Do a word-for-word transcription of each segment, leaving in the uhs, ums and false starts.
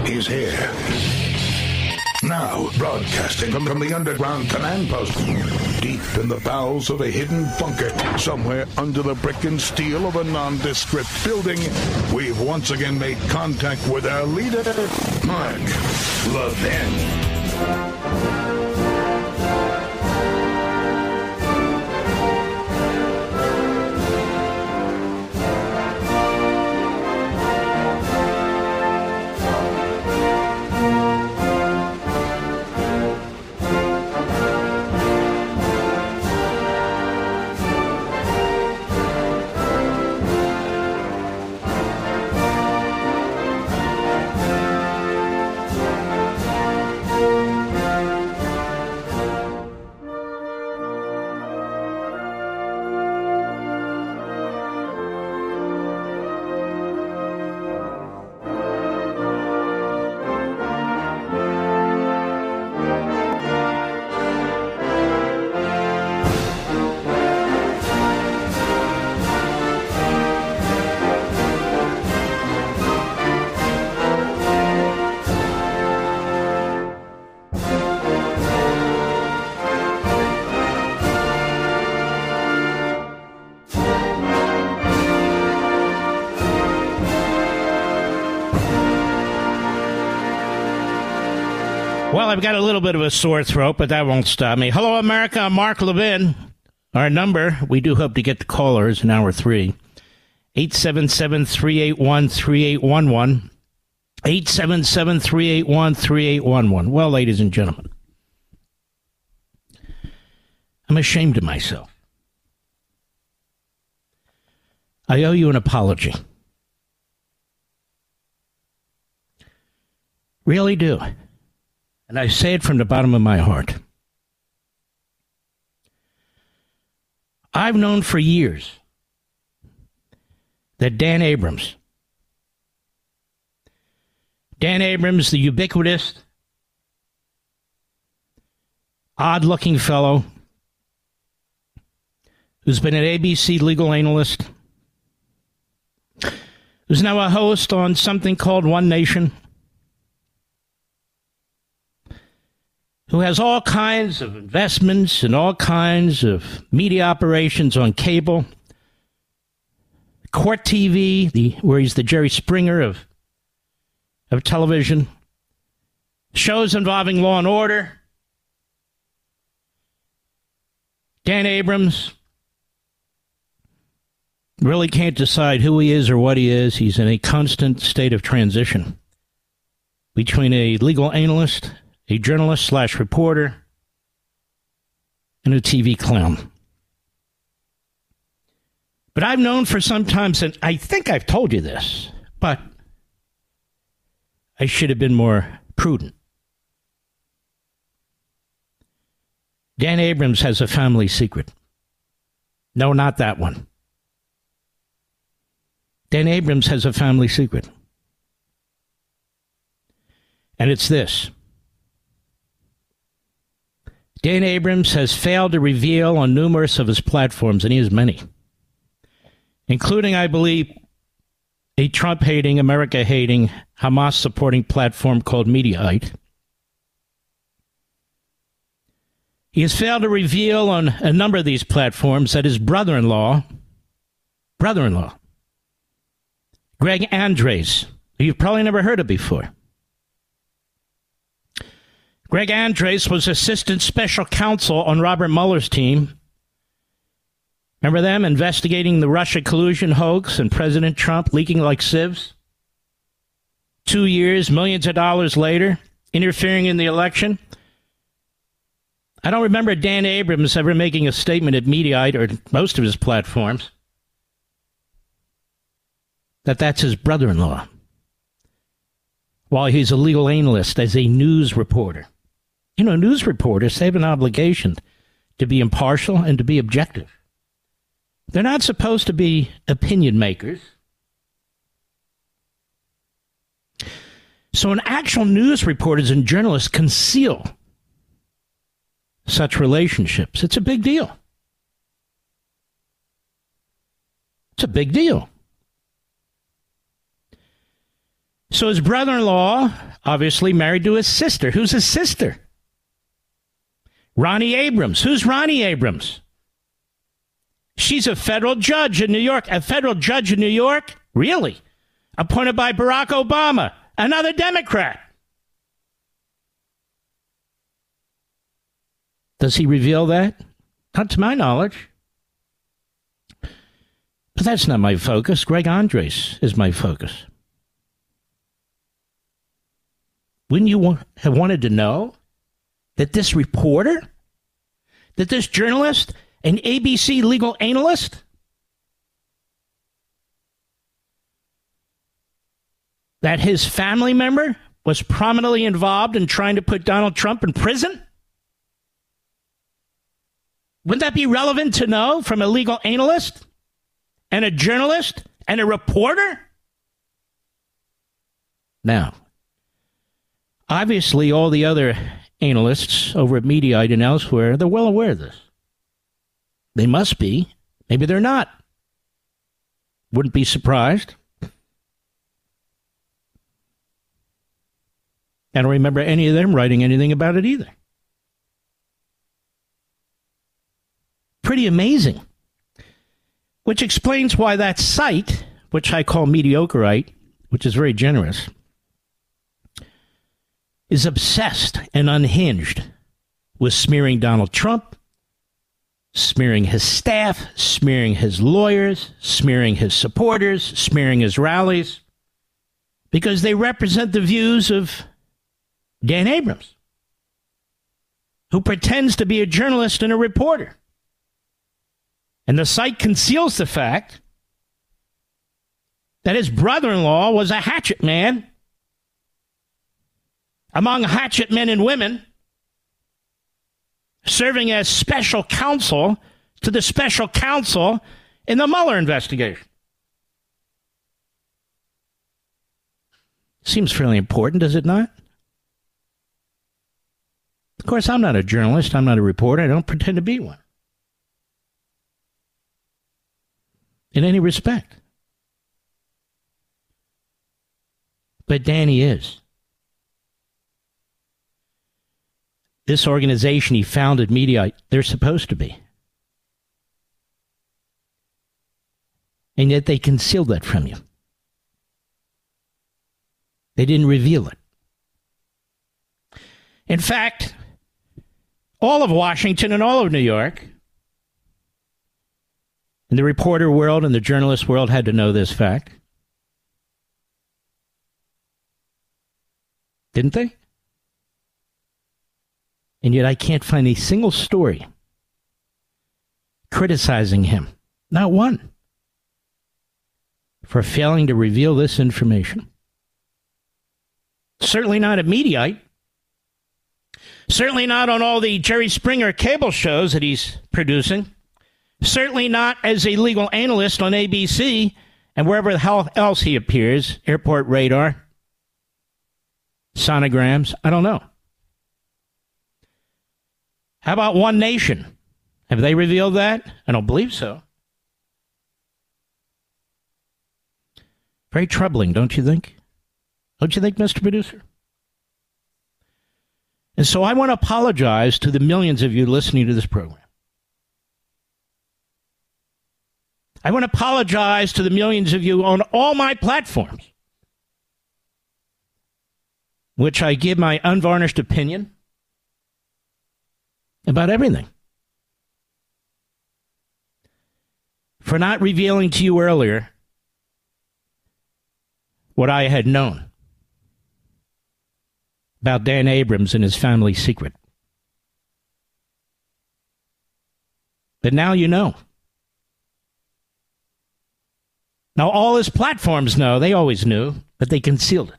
is here. Now, broadcasting from, from the underground command post, deep in the bowels of a hidden bunker, somewhere under the brick and steel of a nondescript building, we've once again made contact with our leader, Mark Levin. Well, I've got a little bit of a sore throat, but that won't stop me. Hello, America. I'm Mark Levin. Our number, we do hope to get the callers in hour three. eight seven seven, three eight one, three eight one one. eight seven seven, three eight one, three eight one one. Well, ladies and gentlemen, I'm ashamed of myself. I owe you an apology. Really do. And I say it from the bottom of my heart. I've known for years that Dan Abrams, Dan Abrams, the ubiquitous, odd-looking fellow who's been an A B C legal analyst, who's now a host on something called One Nation, who has all kinds of investments and all kinds of media operations on cable, Court T V, the, where he's the Jerry Springer of, of television, shows involving law and order. Dan Abrams really can't decide who he is or what he is. He's in a constant state of transition between a legal analyst, a journalist slash reporter, and a T V clown. But I've known for some time, since I think I've told you this, but I should have been more prudent. Dan Abrams has a family secret. No, not that one. Dan Abrams has a family secret. And it's this. Dan Abrams has failed to reveal on numerous of his platforms, and he has many, including, I believe, a Trump-hating, America-hating, Hamas-supporting platform called Mediaite. He has failed to reveal on a number of these platforms that his brother-in-law, brother-in-law, Greg Andres, who you've probably never heard of before. Greg Andres was assistant special counsel on Robert Mueller's team. Remember them investigating the Russia collusion hoax and President Trump leaking like sieves? Two years, millions of dollars later, interfering in the election. I don't remember Dan Abrams ever making a statement at Mediaite or most of his platforms that that's his brother-in-law, while he's a legal analyst as a news reporter. You know, news reporters, they have an obligation to be impartial and to be objective. They're not supposed to be opinion makers. So when actual news reporters and journalists conceal such relationships, it's a big deal. It's a big deal. So his brother-in-law, obviously married to his sister. Who's his sister? Ronnie Abrams. Who's Ronnie Abrams? She's a federal judge in New York. A federal judge in New York? Really? Appointed by Barack Obama, another Democrat. Does he reveal that? Not to my knowledge. But that's not my focus. Greg Andres is my focus. Wouldn't you want, have wanted to know that this reporter, that this journalist, an A B C legal analyst, that his family member was prominently involved in trying to put Donald Trump in prison? Wouldn't that be relevant to know from a legal analyst and a journalist and a reporter? Now, obviously, all the other analysts over at Mediaite and elsewhere, they're well aware of this. They must be. Maybe they're not. Wouldn't be surprised. I don't remember any of them writing anything about it either. Pretty amazing. Which explains why that site, which I call Mediocreite, which is very generous, is obsessed and unhinged with smearing Donald Trump, smearing his staff, smearing his lawyers, smearing his supporters, smearing his rallies, because they represent the views of Dan Abrams, who pretends to be a journalist and a reporter. And the site conceals the fact that his brother-in-law was a hatchet man among hatchet men and women, serving as special counsel to the special counsel in the Mueller investigation. Seems fairly important, does it not? Of course, I'm not a journalist. I'm not a reporter. I don't pretend to be one. In any respect. But Danny is. This organization he founded, Mediaite, they're supposed to be. And yet they concealed that from you. They didn't reveal it. In fact, all of Washington and all of New York, and the reporter world and the journalist world had to know this fact. Didn't they? And yet I can't find a single story criticizing him. Not one. For failing to reveal this information. Certainly not at Mediaite. Certainly not on all the Jerry Springer cable shows that he's producing. Certainly not as a legal analyst on A B C and wherever the hell else he appears. Airport Radar. Sonograms. I don't know. How about One Nation? Have they revealed that? I don't believe so. Very troubling, don't you think? Don't you think, Mister Producer? And so I want to apologize to the millions of you listening to this program. I want to apologize to the millions of you on all my platforms, which I give my unvarnished opinion about everything, for not revealing to you earlier what I had known about Dan Abrams and his family secret. But now you know. Now, all his platforms know. They always knew, but they concealed it.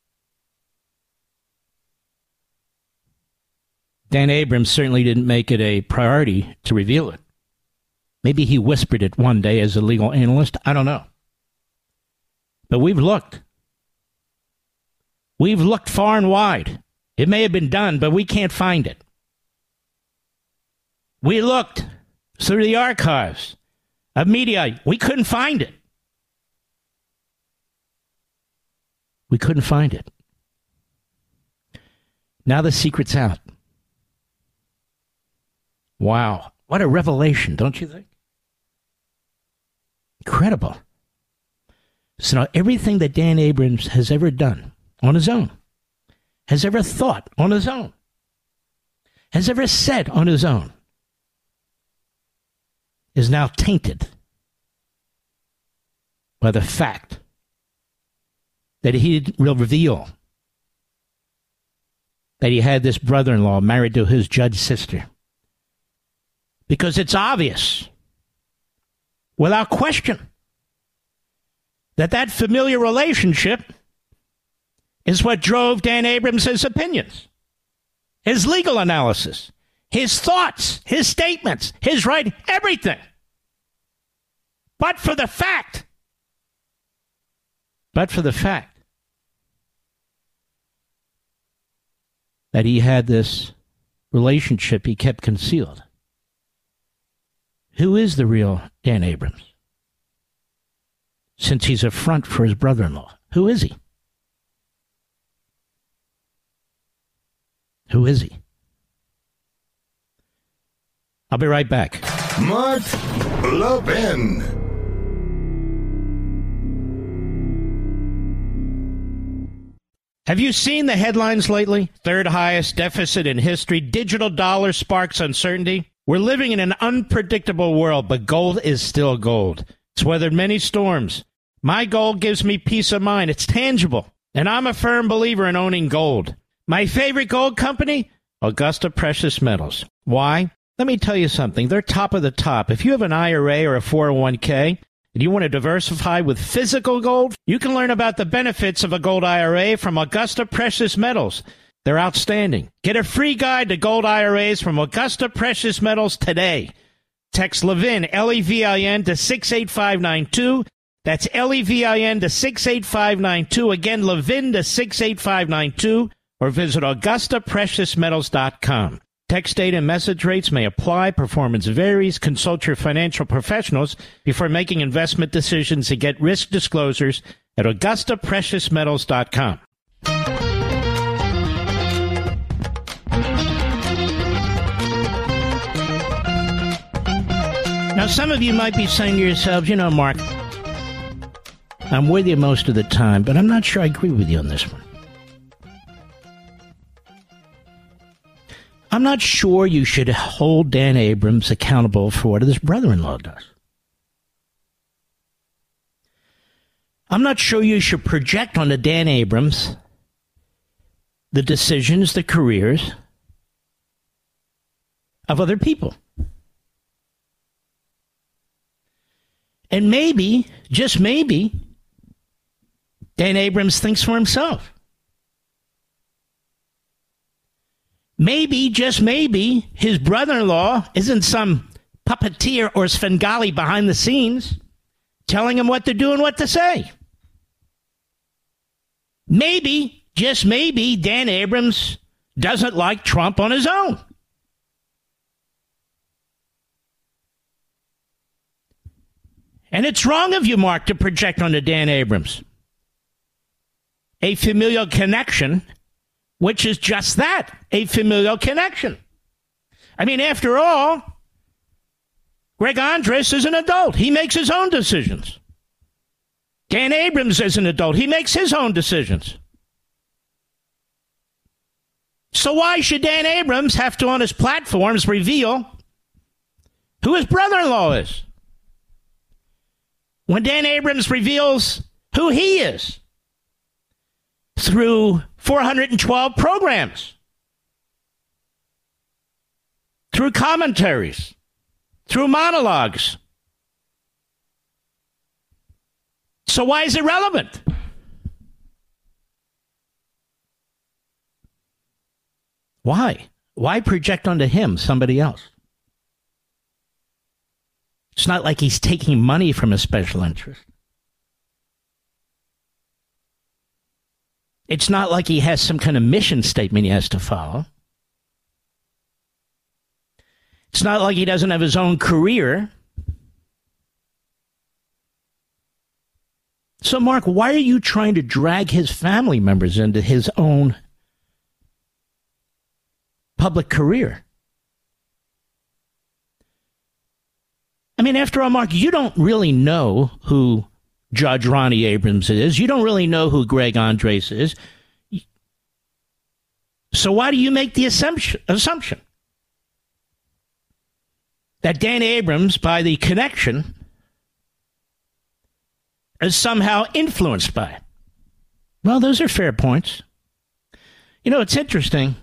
Dan Abrams certainly didn't make it a priority to reveal it. Maybe he whispered it one day as a legal analyst. I don't know. But we've looked. We've looked far and wide. It may have been done, but we can't find it. We looked through the archives of Mediaite. We couldn't find it. We couldn't find it. Now the secret's out. Wow. What a revelation, don't you think? Incredible. So now everything that Dan Abrams has ever done on his own, has ever thought on his own, has ever said on his own, is now tainted by the fact that he will reveal that he had this brother-in-law married to his judge sister. Because it's obvious, without question, that that familiar relationship is what drove Dan Abrams' opinions, his legal analysis, his thoughts, his statements, his right, everything. But for the fact, but for the fact that he had this relationship he kept concealed. Who is the real Dan Abrams? Since he's a front for his brother-in-law. Who is he? Who is he? I'll be right back. Mark Levin. Have you seen the headlines lately? Third highest deficit in history. Digital dollar sparks uncertainty. We're living in an unpredictable world, but gold is still gold. It's weathered many storms. My gold gives me peace of mind. It's tangible. And I'm a firm believer in owning gold. My favorite gold company? Augusta Precious Metals. Why? Let me tell you something. They're top of the top. If you have an I R A or a four oh one k and you want to diversify with physical gold, you can learn about the benefits of a gold I R A from Augusta Precious Metals. They're outstanding. Get a free guide to gold I R As from Augusta Precious Metals today. Text Levin, L E V I N, to six eight five nine two. That's L E V I N to six eight five nine two. Again, Levin to six eight five nine two. Or visit Augusta Precious Metals dot com. Text data and message rates may apply. Performance varies. Consult your financial professionals before making investment decisions and get risk disclosures at Augusta Precious Metals dot com. Now, some of you might be saying to yourselves, you know, Mark, I'm with you most of the time, but I'm not sure I agree with you on this one. I'm not sure you should hold Dan Abrams accountable for what his brother-in-law does. I'm not sure you should project onto Dan Abrams the decisions, the careers of other people. And maybe, just maybe, Dan Abrams thinks for himself. Maybe, just maybe, his brother-in-law isn't some puppeteer or Svengali behind the scenes telling him what to do and what to say. Maybe, just maybe, Dan Abrams doesn't like Trump on his own. And it's wrong of you, Mark, to project onto Dan Abrams a familial connection, which is just that, a familial connection. I mean, after all, Greg Andres is an adult. He makes his own decisions. Dan Abrams is an adult. He makes his own decisions. So why should Dan Abrams have to, on his platforms, reveal who his brother-in-law is? When Dan Abrams reveals who he is through four hundred twelve programs, through commentaries, through monologues. So why is it relevant? Why? Why project onto him somebody else? It's not like he's taking money from a special interest. It's not like he has some kind of mission statement he has to follow. It's not like he doesn't have his own career. So, Mark, why are you trying to drag his family members into his own public career. I mean, after all, Mark, you don't really know who Judge Ronnie Abrams is. You don't really know who Greg Andres is. So why do you make the assumption, assumption that Dan Abrams, by the connection, is somehow influenced by it? Well, those are fair points. You know, it's interesting.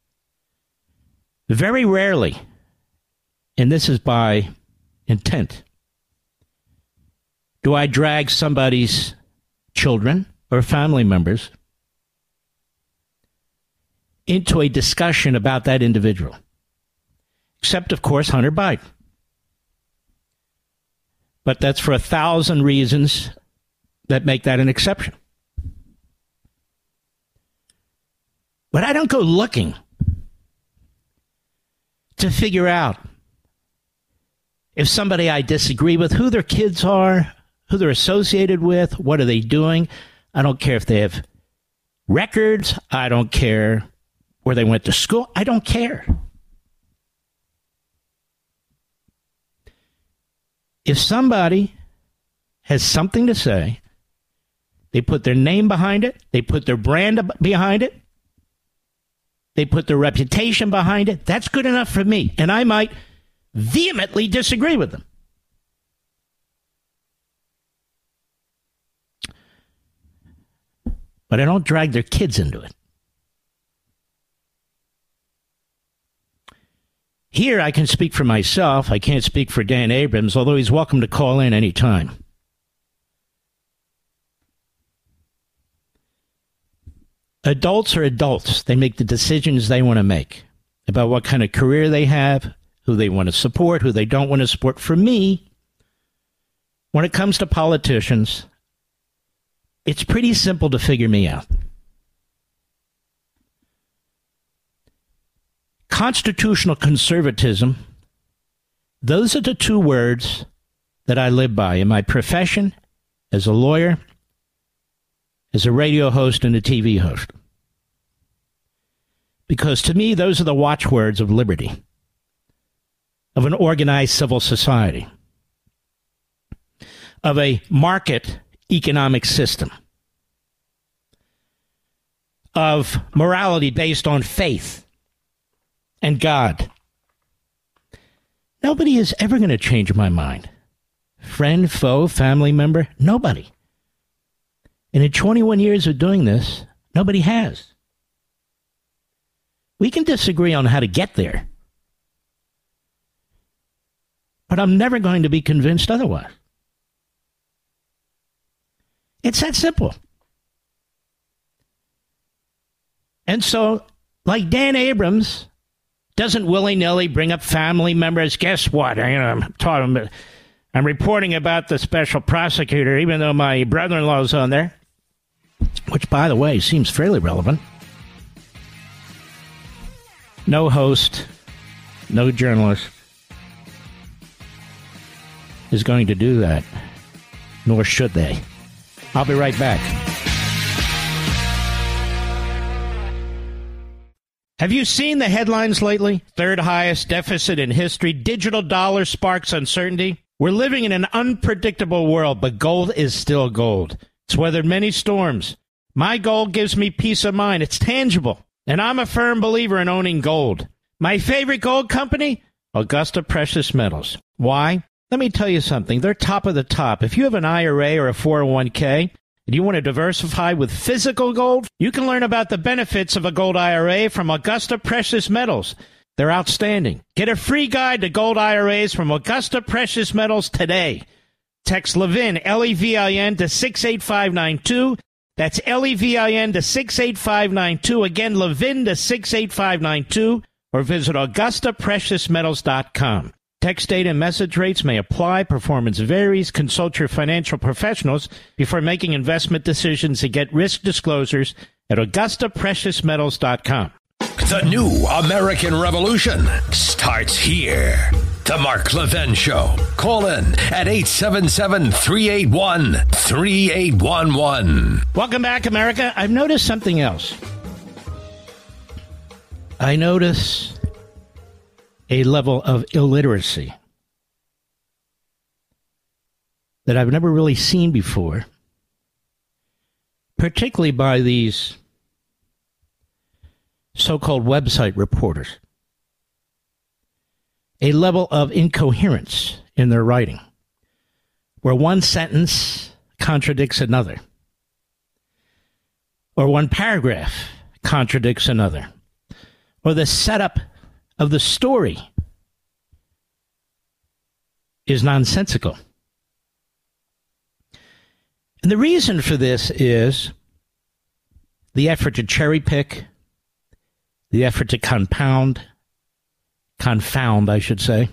Very rarely, and this is by intent, do I drag somebody's children or family members into a discussion about that individual. Except, of course, Hunter Biden. But that's for a thousand reasons that make that an exception. But I don't go looking to figure out if somebody I disagree with, who their kids are, who they're associated with, what are they doing. I don't care if they have records. I don't care where they went to school. I don't care. If somebody has something to say, they put their name behind it, they put their brand behind it, they put their reputation behind it, that's good enough for me. And I might vehemently disagree with them. But I don't drag their kids into it. Here, I can speak for myself. I can't speak for Dan Abrams, although he's welcome to call in any time. Adults are adults. They make the decisions they want to make about what kind of career they have, who they want to support, who they don't want to support. For me, when it comes to politicians, it's pretty simple to figure me out. Constitutional conservatism, those are the two words that I live by in my profession, as a lawyer, as a radio host, and a T V host. Because to me, those are the watchwords of liberty, of an organized civil society, of a market economic system, of morality based on faith and God. Nobody is ever going to change my mind. Friend, foe, family member, nobody. And in twenty-one years of doing this, nobody has. We can disagree on how to get there, but I'm never going to be convinced otherwise. It's that simple. And so, like Dan Abrams doesn't willy-nilly bring up family members. Guess what? I, you know, I'm talking. I'm reporting about the special prosecutor, even though my brother-in-law's on there, which, by the way, seems fairly relevant. No host, no journalist is going to do that, nor should they. I'll be right back. Have you seen the headlines lately? Third highest deficit in history. Digital dollar sparks uncertainty. We're living in an unpredictable world, but gold is still gold. It's weathered many storms. My gold gives me peace of mind. It's tangible. And I'm a firm believer in owning gold. My favorite gold company? Augusta Precious Metals. Why? Let me tell you something. They're top of the top. If you have an I R A or a four oh one k, and you want to diversify with physical gold, you can learn about the benefits of a gold I R A from Augusta Precious Metals. They're outstanding. Get a free guide to gold I R As from Augusta Precious Metals today. Text Levin, L E V I N, to six eight five nine two. That's L E V I N to six eight five nine two. Again, Levin to six eight five nine two. Or visit Augusta Precious Metals dot com. Text data and message rates may apply. Performance varies. Consult your financial professionals before making investment decisions and get risk disclosures at Augusta Precious Metals dot com. The new American Revolution starts here. The Mark Levin Show. Call in at eight seven seven, three eight one, three eight one one. Welcome back, America. I've noticed something else. I notice a level of illiteracy that I've never really seen before, particularly by these so-called website reporters. A level of incoherence in their writing, where one sentence contradicts another, or one paragraph contradicts another, or the setup of the story is nonsensical. And the reason for this is the effort to cherry pick, the effort to compound, confound, I should say.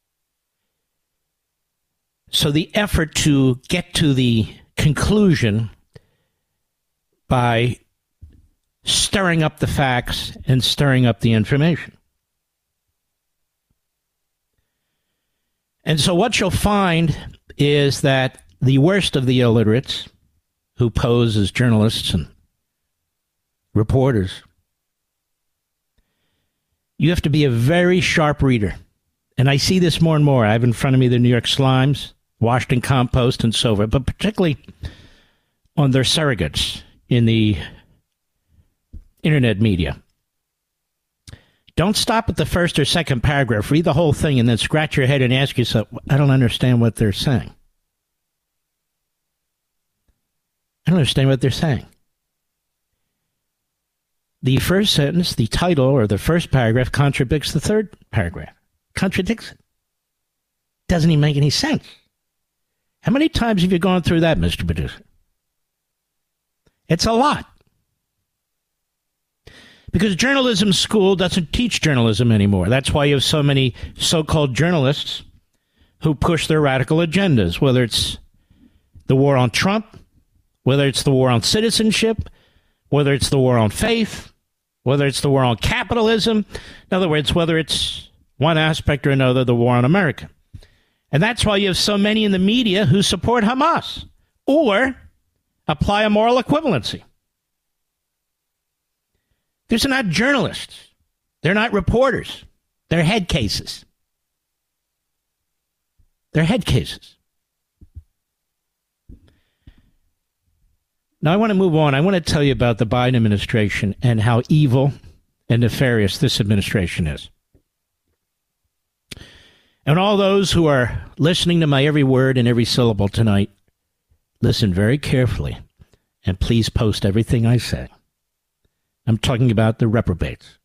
So the effort to get to the conclusion by stirring up the facts and stirring up the information. And so what you'll find is that the worst of the illiterates who pose as journalists and reporters, you have to be a very sharp reader. And I see this more and more. I have in front of me the New York Slimes, Washington Compost, and so forth, but particularly on their surrogates in the internet media. Don't stop at the first or second paragraph. Read the whole thing and then scratch your head and ask yourself, I don't understand what they're saying. I don't understand what they're saying. The first sentence, the title, or the first paragraph contradicts the third paragraph. Contradicts it. Doesn't even make any sense. How many times have you gone through that, Mister Producer? It's a lot. Because journalism school doesn't teach journalism anymore. That's why you have so many so-called journalists who push their radical agendas, whether it's the war on Trump, whether it's the war on citizenship, whether it's the war on faith, whether it's the war on capitalism. In other words, whether it's one aspect or another, the war on America. And that's why you have so many in the media who support Hamas or apply a moral equivalency. These are not journalists. They're not reporters. They're head cases. They're head cases. Now, I want to move on. I want to tell you about the Biden administration and how evil and nefarious this administration is. And all those who are listening to my every word and every syllable tonight, listen very carefully and please post everything I say. I'm talking about the reprobates.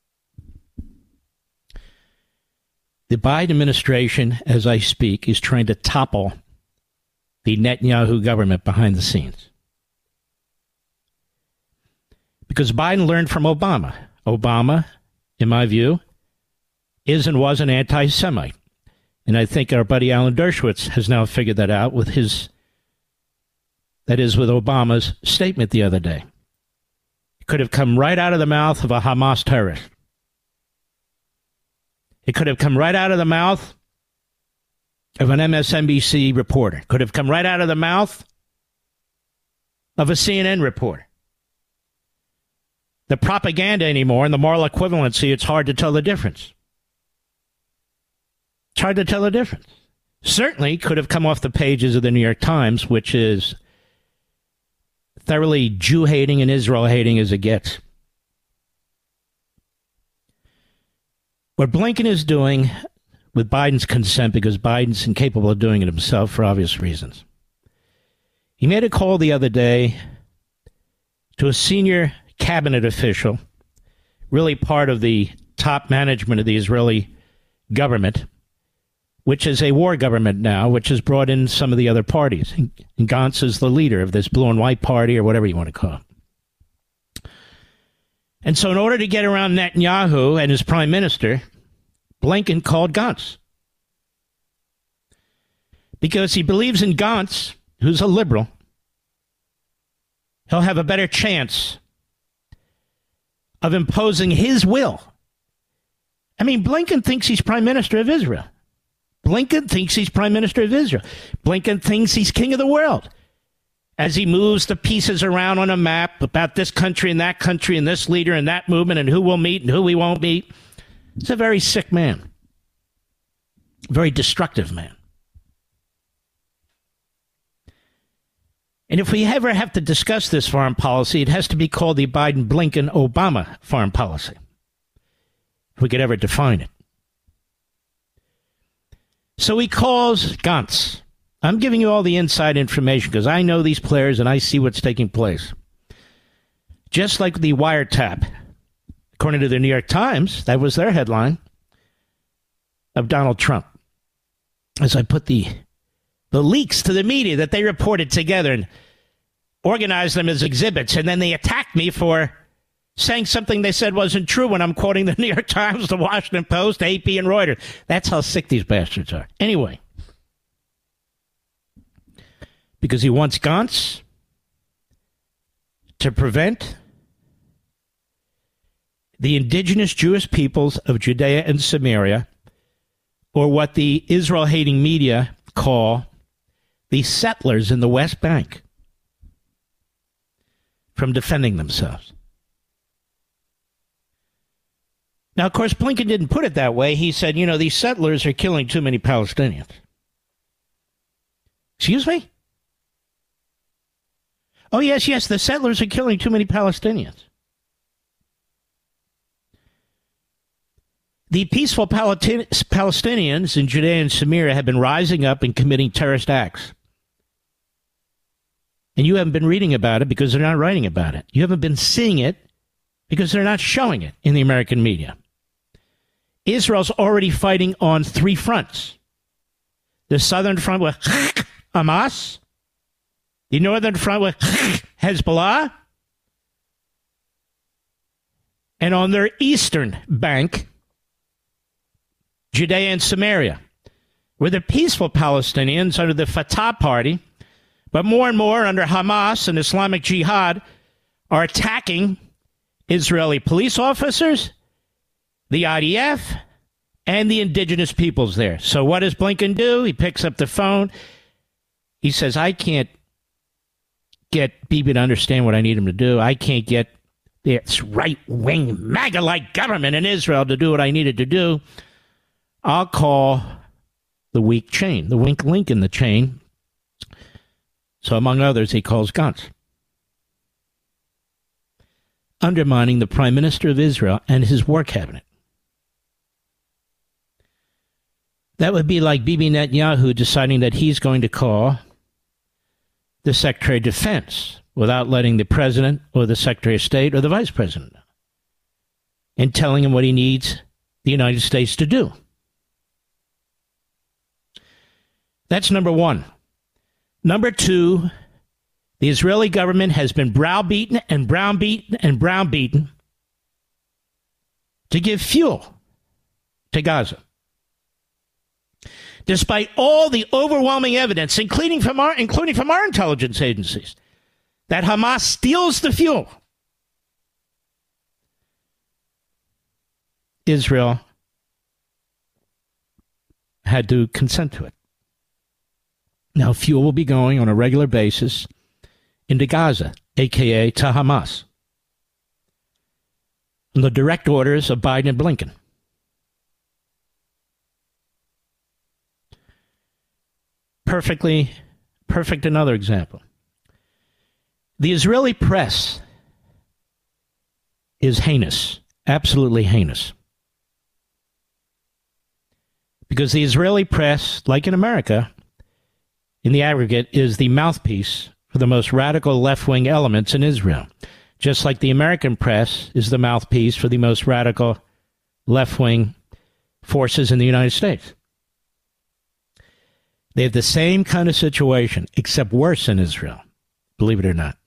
The Biden administration, as I speak, is trying to topple the Netanyahu government behind the scenes. Because Biden learned from Obama. Obama, in my view, is and was an anti-Semite. And I think our buddy Alan Dershowitz has now figured that out with his, that is, with Obama's statement the other day. It could have come right out of the mouth of a Hamas terrorist. It could have come right out of the mouth of an M S N B C reporter. It could have come right out of the mouth of a C N N reporter. The propaganda anymore and the moral equivalency, it's hard to tell the difference. It's hard to tell the difference. Certainly could have come off the pages of the New York Times, which is thoroughly Jew-hating and Israel-hating as it gets. What Blinken is doing, with Biden's consent, because Biden's incapable of doing it himself for obvious reasons. He made a call the other day to a senior cabinet official, really part of the top management of the Israeli government, which is a war government now, which has brought in some of the other parties. And Gantz is the leader of this blue and white party, or whatever you want to call it. And so in order to get around Netanyahu and his prime minister, Blinken called Gantz. Because he believes in Gantz, who's a liberal, he'll have a better chance of imposing his will. I mean, Blinken thinks he's prime minister of Israel. Blinken thinks he's prime minister of Israel. Blinken thinks he's king of the world. As he moves the pieces around on a map about this country and that country and this leader and that movement and who we'll meet and who we won't meet. He's a very sick man. very destructive man. And if we ever have to discuss this foreign policy, it has to be called the Biden-Blinken-Obama foreign policy, if we could ever define it. So he calls Gantz. I'm giving you all the inside information because I know these players and I see what's taking place. Just like the wiretap, according to the New York Times, that was their headline, of Donald Trump. As I put the the leaks to the media that they reported together and organized them as exhibits, and then they attacked me for saying something they said wasn't true when I'm quoting the New York Times, the Washington Post, A P, and Reuters. That's how sick these bastards are. Anyway, because he wants Gantz to prevent the indigenous Jewish peoples of Judea and Samaria, or what the Israel-hating media call the settlers in the West Bank, from defending themselves. Now, of course, Blinken didn't put it that way. He said, you know, these settlers are killing too many Palestinians. Excuse me? Oh, yes, yes, the settlers are killing too many Palestinians. The peaceful Palestinians in Judea and Samaria have been rising up and committing terrorist acts. And you haven't been reading about it because they're not writing about it. You haven't been seeing it because they're not showing it in the American media. Israel's already fighting on three fronts. The southern front with Hamas, the northern front with Hezbollah, and on their eastern bank, Judea and Samaria, where the peaceful Palestinians under the Fatah party, but more and more under Hamas and Islamic Jihad, are attacking Israeli police officers, the I D F, and the indigenous peoples there. So what does Blinken do? He picks up the phone. He says, I can't get Bibi to understand what I need him to do. I can't get this right-wing MAGA-like government in Israel to do what I needed to do. I'll call the weak chain, the weak link in the chain. So among others, he calls Gantz, undermining the Prime Minister of Israel and his war cabinet. That would be like Bibi Netanyahu deciding that he's going to call the Secretary of Defense without letting the President or the Secretary of State or the Vice President know, and telling him what he needs the United States to do. That's number one. Number two, the Israeli government has been browbeaten and browbeaten and browbeaten to give fuel to Gaza. Despite all the overwhelming evidence, including from our, including from our intelligence agencies, that Hamas steals the fuel, Israel had to consent to it. Now, fuel will be going on a regular basis into Gaza, a k a to Hamas, on the direct orders of Biden and Blinken. Perfectly, perfect another example. The Israeli press is heinous, absolutely heinous. Because the Israeli press, like in America, in the aggregate, is the mouthpiece for the most radical left-wing elements in Israel, just like the American press is the mouthpiece for the most radical left-wing forces in the United States. They have the same kind of situation, except worse in Israel, believe it or not.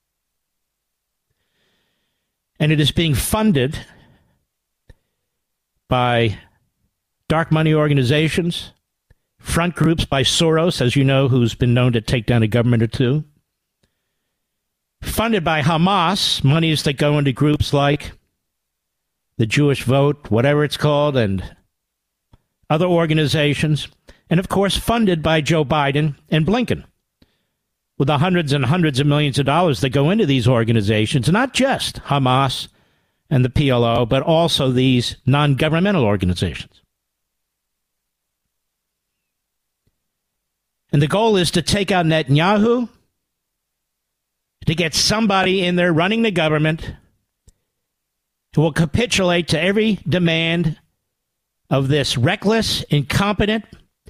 And it is being funded by dark money organizations, front groups by Soros, as you know, who's been known to take down a government or two. Funded by Hamas, monies that go into groups like the Jewish Vote, whatever it's called, and other organizations. And, of course, funded by Joe Biden and Blinken, with the hundreds and hundreds of millions of dollars that go into these organizations, not just Hamas and the P L O, but also these non-governmental organizations. And the goal is to take out Netanyahu, to get somebody in there running the government who will capitulate to every demand of this reckless, incompetent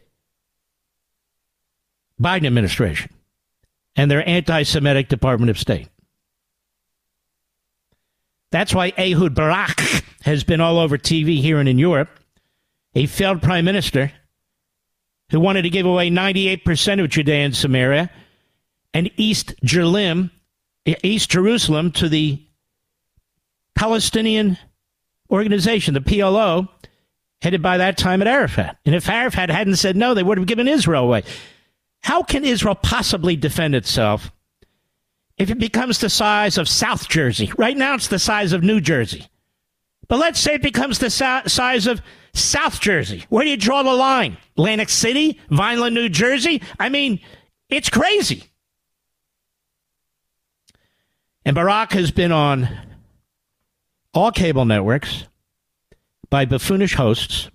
Biden administration and their anti-Semitic Department of State. That's why Ehud Barak has been all over T V here and in Europe, a failed prime minister who wanted to give away ninety-eight percent of Judea and Samaria and East Jerusalem, East Jerusalem to the Palestinian organization, the P L O, headed by that time at Arafat. And if Arafat hadn't said no, they would have given Israel away. How can Israel possibly defend itself if it becomes the size of South Jersey? Right now it's the size of New Jersey. But let's say it becomes the so- size of South Jersey. Where do you draw the line? Atlantic City? Vineland, New Jersey? I mean, it's crazy. And Barak has been on all cable networks by buffoonish hosts,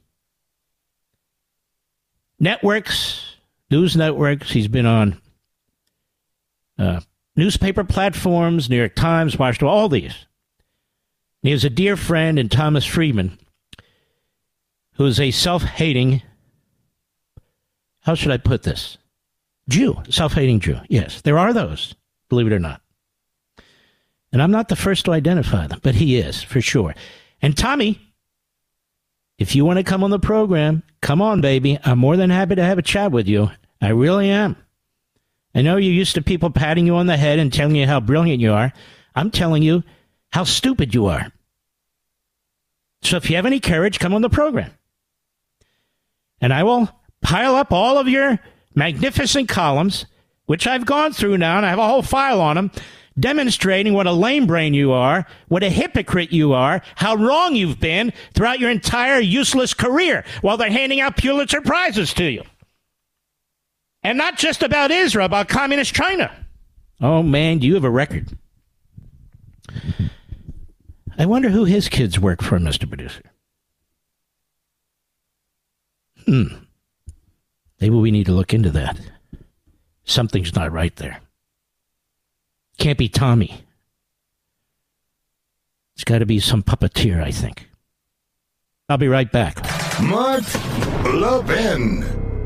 networks, news networks. He's been on uh, newspaper platforms, New York Times, Washington, all these. And he has a dear friend in Thomas Friedman, who is a self-hating, how should I put this? Jew, self-hating Jew. Yes, there are those, believe it or not. And I'm not the first to identify them, but he is, for sure. And Tommy, if you want to come on the program, come on, baby. I'm more than happy to have a chat with you. I really am. I know you're used to people patting you on the head and telling you how brilliant you are. I'm telling you how stupid you are. So if you have any courage, come on the program. And I will pile up all of your magnificent columns, which I've gone through now, and I have a whole file on them, demonstrating what a lame brain you are, what a hypocrite you are, how wrong you've been throughout your entire useless career while they're handing out Pulitzer Prizes to you. And not just about Israel, about communist China. Oh, man, do you have a record? I wonder who his kids work for, Mister Producer. Hmm. Maybe we need to look into that. Something's not right there. Can't be Tommy. It's got to be some puppeteer, I think. I'll be right back. Mark Levin.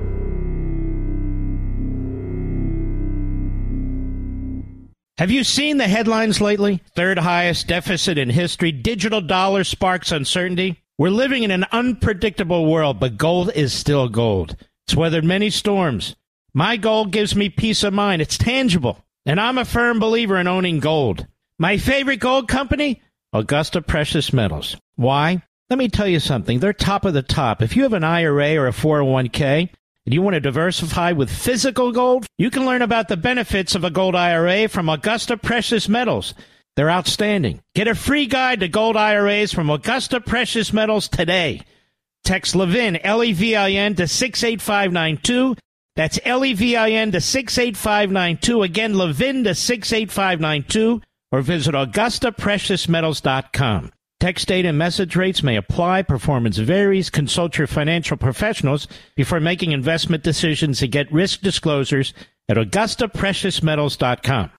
Have you seen the headlines lately? Third highest deficit in history. Digital dollar sparks uncertainty. We're living in an unpredictable world, but gold is still gold. It's weathered many storms. My gold gives me peace of mind. It's tangible. And I'm a firm believer in owning gold. My favorite gold company? Augusta Precious Metals. Why? Let me tell you something. They're top of the top. If you have an I R A or a four oh one k and you want to diversify with physical gold, you can learn about the benefits of a gold I R A from Augusta Precious Metals. They're outstanding. Get a free guide to gold I R As from Augusta Precious Metals today. Text Levin, L E V I N, to six eight five nine two. That's L E V I N to six eight five nine two. Again, Levin to six eight five nine two. Or visit Augusta Precious Metals dot com. Text data and message rates may apply. Performance varies. Consult your financial professionals before making investment decisions and get risk disclosures at Augusta Precious Metals dot com.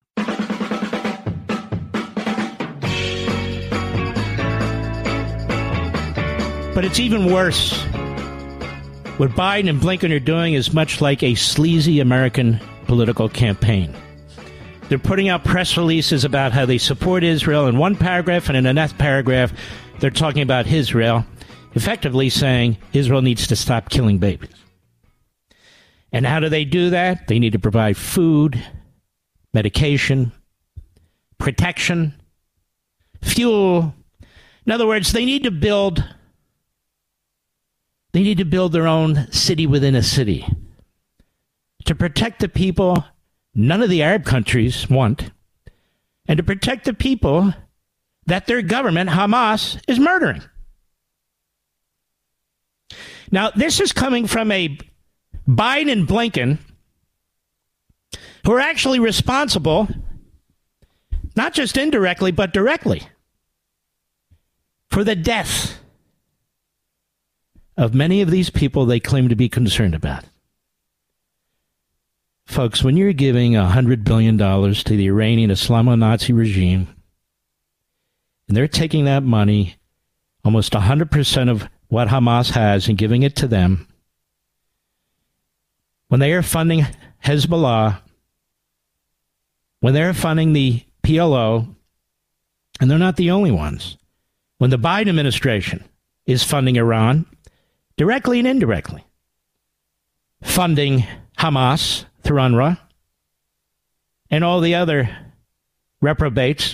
But it's even worse. What Biden and Blinken are doing is much like a sleazy American political campaign. They're putting out press releases about how they support Israel in one paragraph, and in the next paragraph, they're talking about Israel, effectively saying Israel needs to stop killing babies. And how do they do that? They need to provide food, medication, protection, fuel. In other words, they need to build they need to build their own city within a city to protect the people none of the Arab countries want, and to protect the people that their government, Hamas, is murdering. Now, this is coming from a Biden and Blinken who are actually responsible, not just indirectly, but directly, for the death of many of these people they claim to be concerned about. Folks, when you're giving one hundred billion dollars to the Iranian Islamo-Nazi regime, and they're taking that money, almost one hundred percent of what Hamas has, and giving it to them, when they are funding Hezbollah, when they're funding the P L O, and they're not the only ones, when the Biden administration is funding Iran, directly and indirectly, funding Hamas through UNRWA, and all the other reprobates,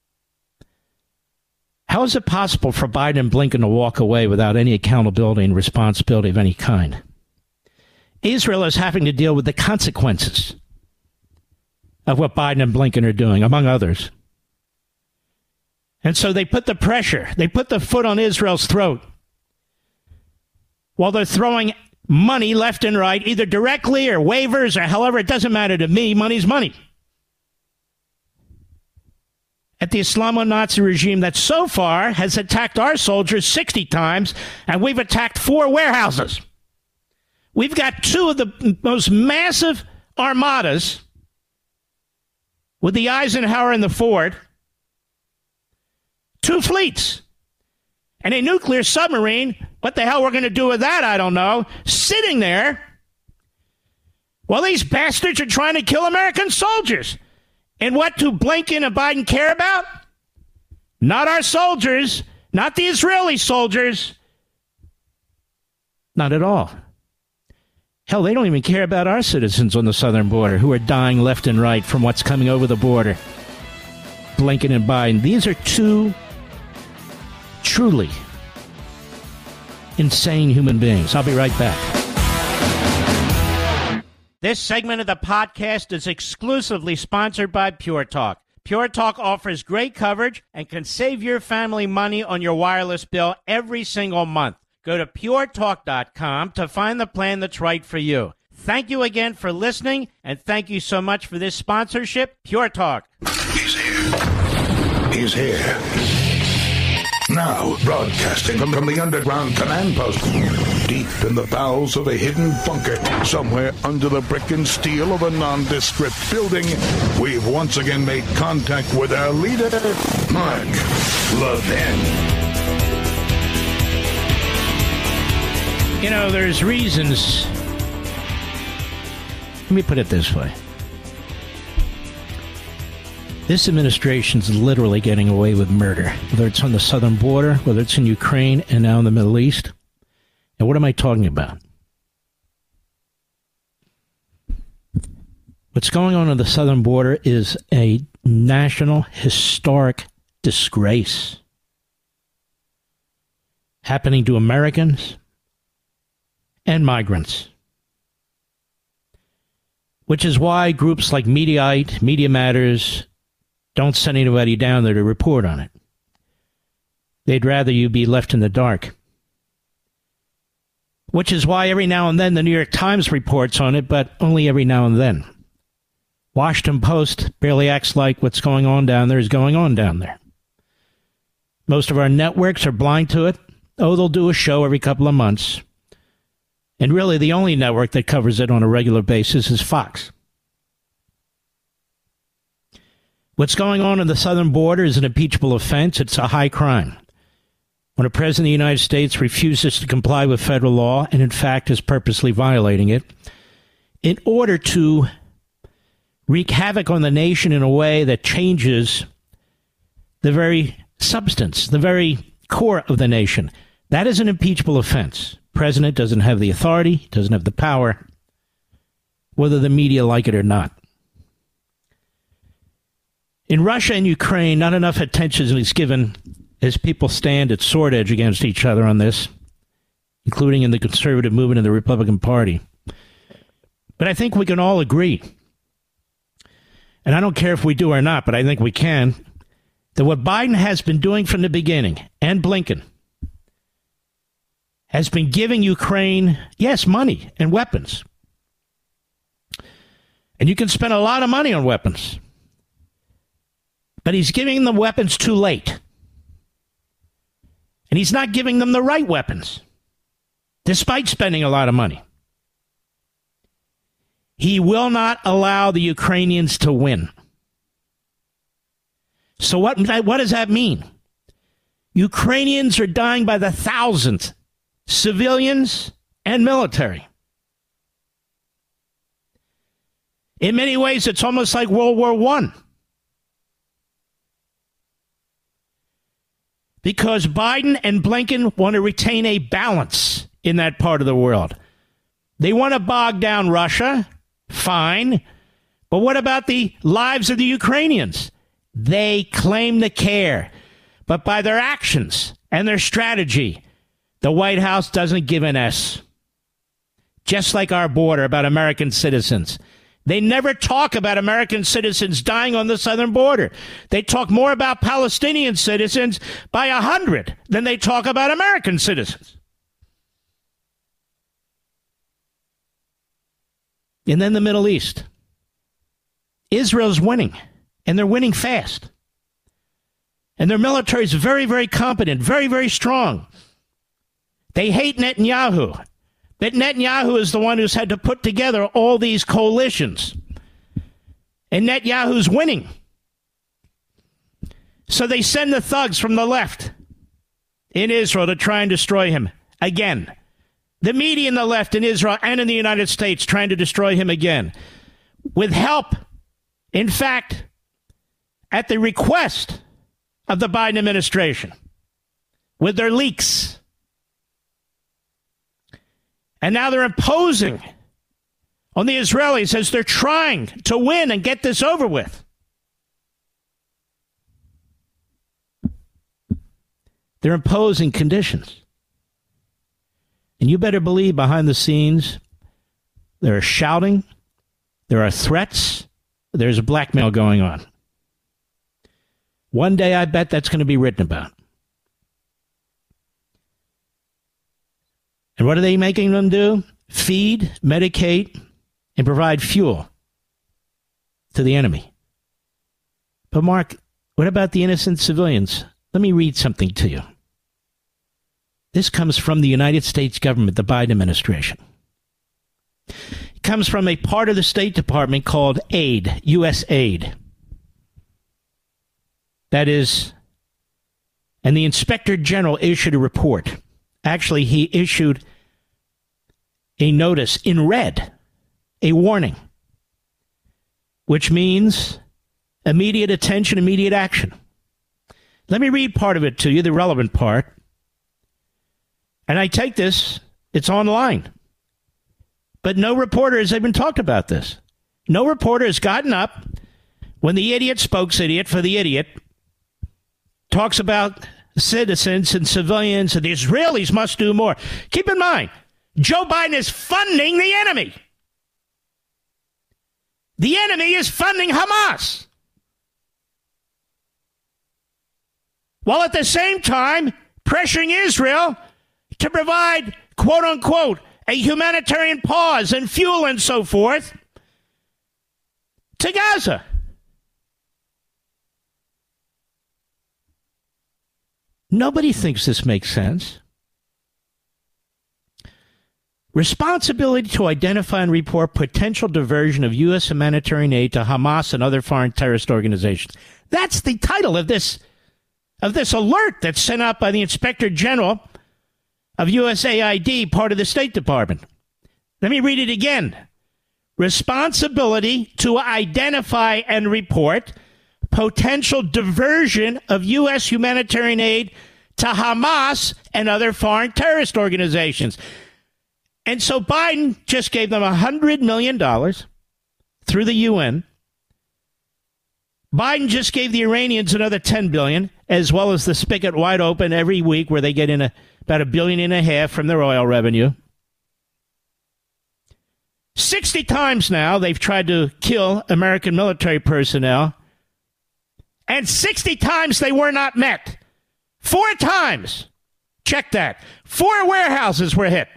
how is it possible for Biden and Blinken to walk away without any accountability and responsibility of any kind? Israel is having to deal with the consequences of what Biden and Blinken are doing, among others. And so they put the pressure, they put the foot on Israel's throat while they're throwing money left and right, either directly or waivers or however, it doesn't matter to me. Money's money. At the Islamo-Nazi regime that so far has attacked our soldiers sixty times, and we've attacked four warehouses. We've got two of the most massive armadas with the Eisenhower and the Ford, two fleets, and a nuclear submarine. What the hell we're going to do with that, I don't know, sitting there while these bastards are trying to kill American soldiers. And what do Blinken and Biden care about? Not our soldiers, not the Israeli soldiers, not at all. Hell, they don't even care about our citizens on the southern border who are dying left and right from what's coming over the border. Blinken and Biden, these are two truly insane human beings. I'll be right back. This segment of the podcast is exclusively sponsored by Pure Talk. Pure Talk offers great coverage and can save your family money on your wireless bill every single month. Go to pure talk dot com to find the plan that's right for you. Thank you again for listening, and thank you so much for this sponsorship, Pure Talk. He's here. He's here. Now, broadcasting from, from the underground command post, deep in the bowels of a hidden bunker, somewhere under the brick and steel of a nondescript building, we've once again made contact with our leader, Mark Levin. You know, there's reasons. Let me put it this way. This administration's literally getting away with murder, whether it's on the southern border, whether it's in Ukraine, and now in the Middle East. And what am I talking about? What's going on on the southern border is a national historic disgrace happening to Americans and migrants. Which is why groups like Mediaite, Media Matters, don't send anybody down there to report on it. They'd rather you be left in the dark. Which is why every now and then the New York Times reports on it, but only every now and then. Washington Post barely acts like what's going on down there is going on down there. Most of our networks are blind to it. Oh, they'll do a show every couple of months. And really the only network that covers it on a regular basis is Fox. What's going on on the southern border is an impeachable offense. It's a high crime. When a president of the United States refuses to comply with federal law, and in fact is purposely violating it, in order to wreak havoc on the nation in a way that changes the very substance, the very core of the nation, that is an impeachable offense. President doesn't have the authority, doesn't have the power, whether the media like it or not. In Russia and Ukraine, not enough attention is given as people stand at sword edge against each other on this, including in the conservative movement and the Republican Party. But I think we can all agree, and I don't care if we do or not, but I think we can, that what Biden has been doing from the beginning, and Blinken, has been giving Ukraine, yes, money and weapons. And you can spend a lot of money on weapons. But he's giving them weapons too late. And he's not giving them the right weapons, despite spending a lot of money. He will not allow the Ukrainians to win. So what, what does that mean? Ukrainians are dying by the thousands, civilians and military. In many ways, it's almost like World War One. Because Biden and Blinken want to retain a balance in that part of the world. They want to bog down Russia, fine. But what about the lives of the Ukrainians? They claim to care. But by their actions and their strategy, the White House doesn't give an S. Just like our border about American citizens. They never talk about American citizens dying on the southern border. They talk more about Palestinian citizens by a hundred than they talk about American citizens. And then the Middle East. Israel's winning, and they're winning fast. And their military is very, very competent, very, very strong. They hate Netanyahu. But Netanyahu is the one who's had to put together all these coalitions. And Netanyahu's winning. So they send the thugs from the left in Israel to try and destroy him again. The media in the left in Israel and in the United States trying to destroy him again. With help, in fact, at the request of the Biden administration. With their leaks. And now they're imposing on the Israelis as they're trying to win and get this over with. They're imposing conditions. And you better believe behind the scenes, there are shouting, there are threats, there's blackmail going on. One day I bet that's going to be written about. And what are they making them do? Feed, medicate, and provide fuel to the enemy. But Mark, what about the innocent civilians? Let me read something to you. This comes from the United States government, the Biden administration. It comes from a part of the State Department called AID, U S AID. That is, and the Inspector General issued a report. Actually, he issued a notice in red, a warning, which means immediate attention, immediate action. Let me read part of it to you, the relevant part. And I take this, it's online. But no reporter has even talked about this. No reporter has gotten up when the idiot spokes idiot for the idiot talks about citizens and civilians and the Israelis must do more. Keep in mind, Joe Biden is funding the enemy. The enemy is funding Hamas. While at the same time pressuring Israel to provide, quote unquote, a humanitarian pause and fuel and so forth to Gaza. Nobody thinks this makes sense. Responsibility to identify and report potential diversion of U S humanitarian aid to Hamas and other foreign terrorist organizations. That's the title of this, of this alert that's sent out by the Inspector General of U S A I D, part of the State Department. Let me read it again. Responsibility to identify and report potential diversion of U S humanitarian aid to Hamas and other foreign terrorist organizations. And so Biden just gave them one hundred million dollars through the U N. Biden just gave the Iranians another ten billion dollars, as well as the spigot wide open every week where they get in a, about a billion and a half from their oil revenue. sixty times now they've tried to kill American military personnel. And sixty times they were not met. Four times. Check that. Four warehouses were hit.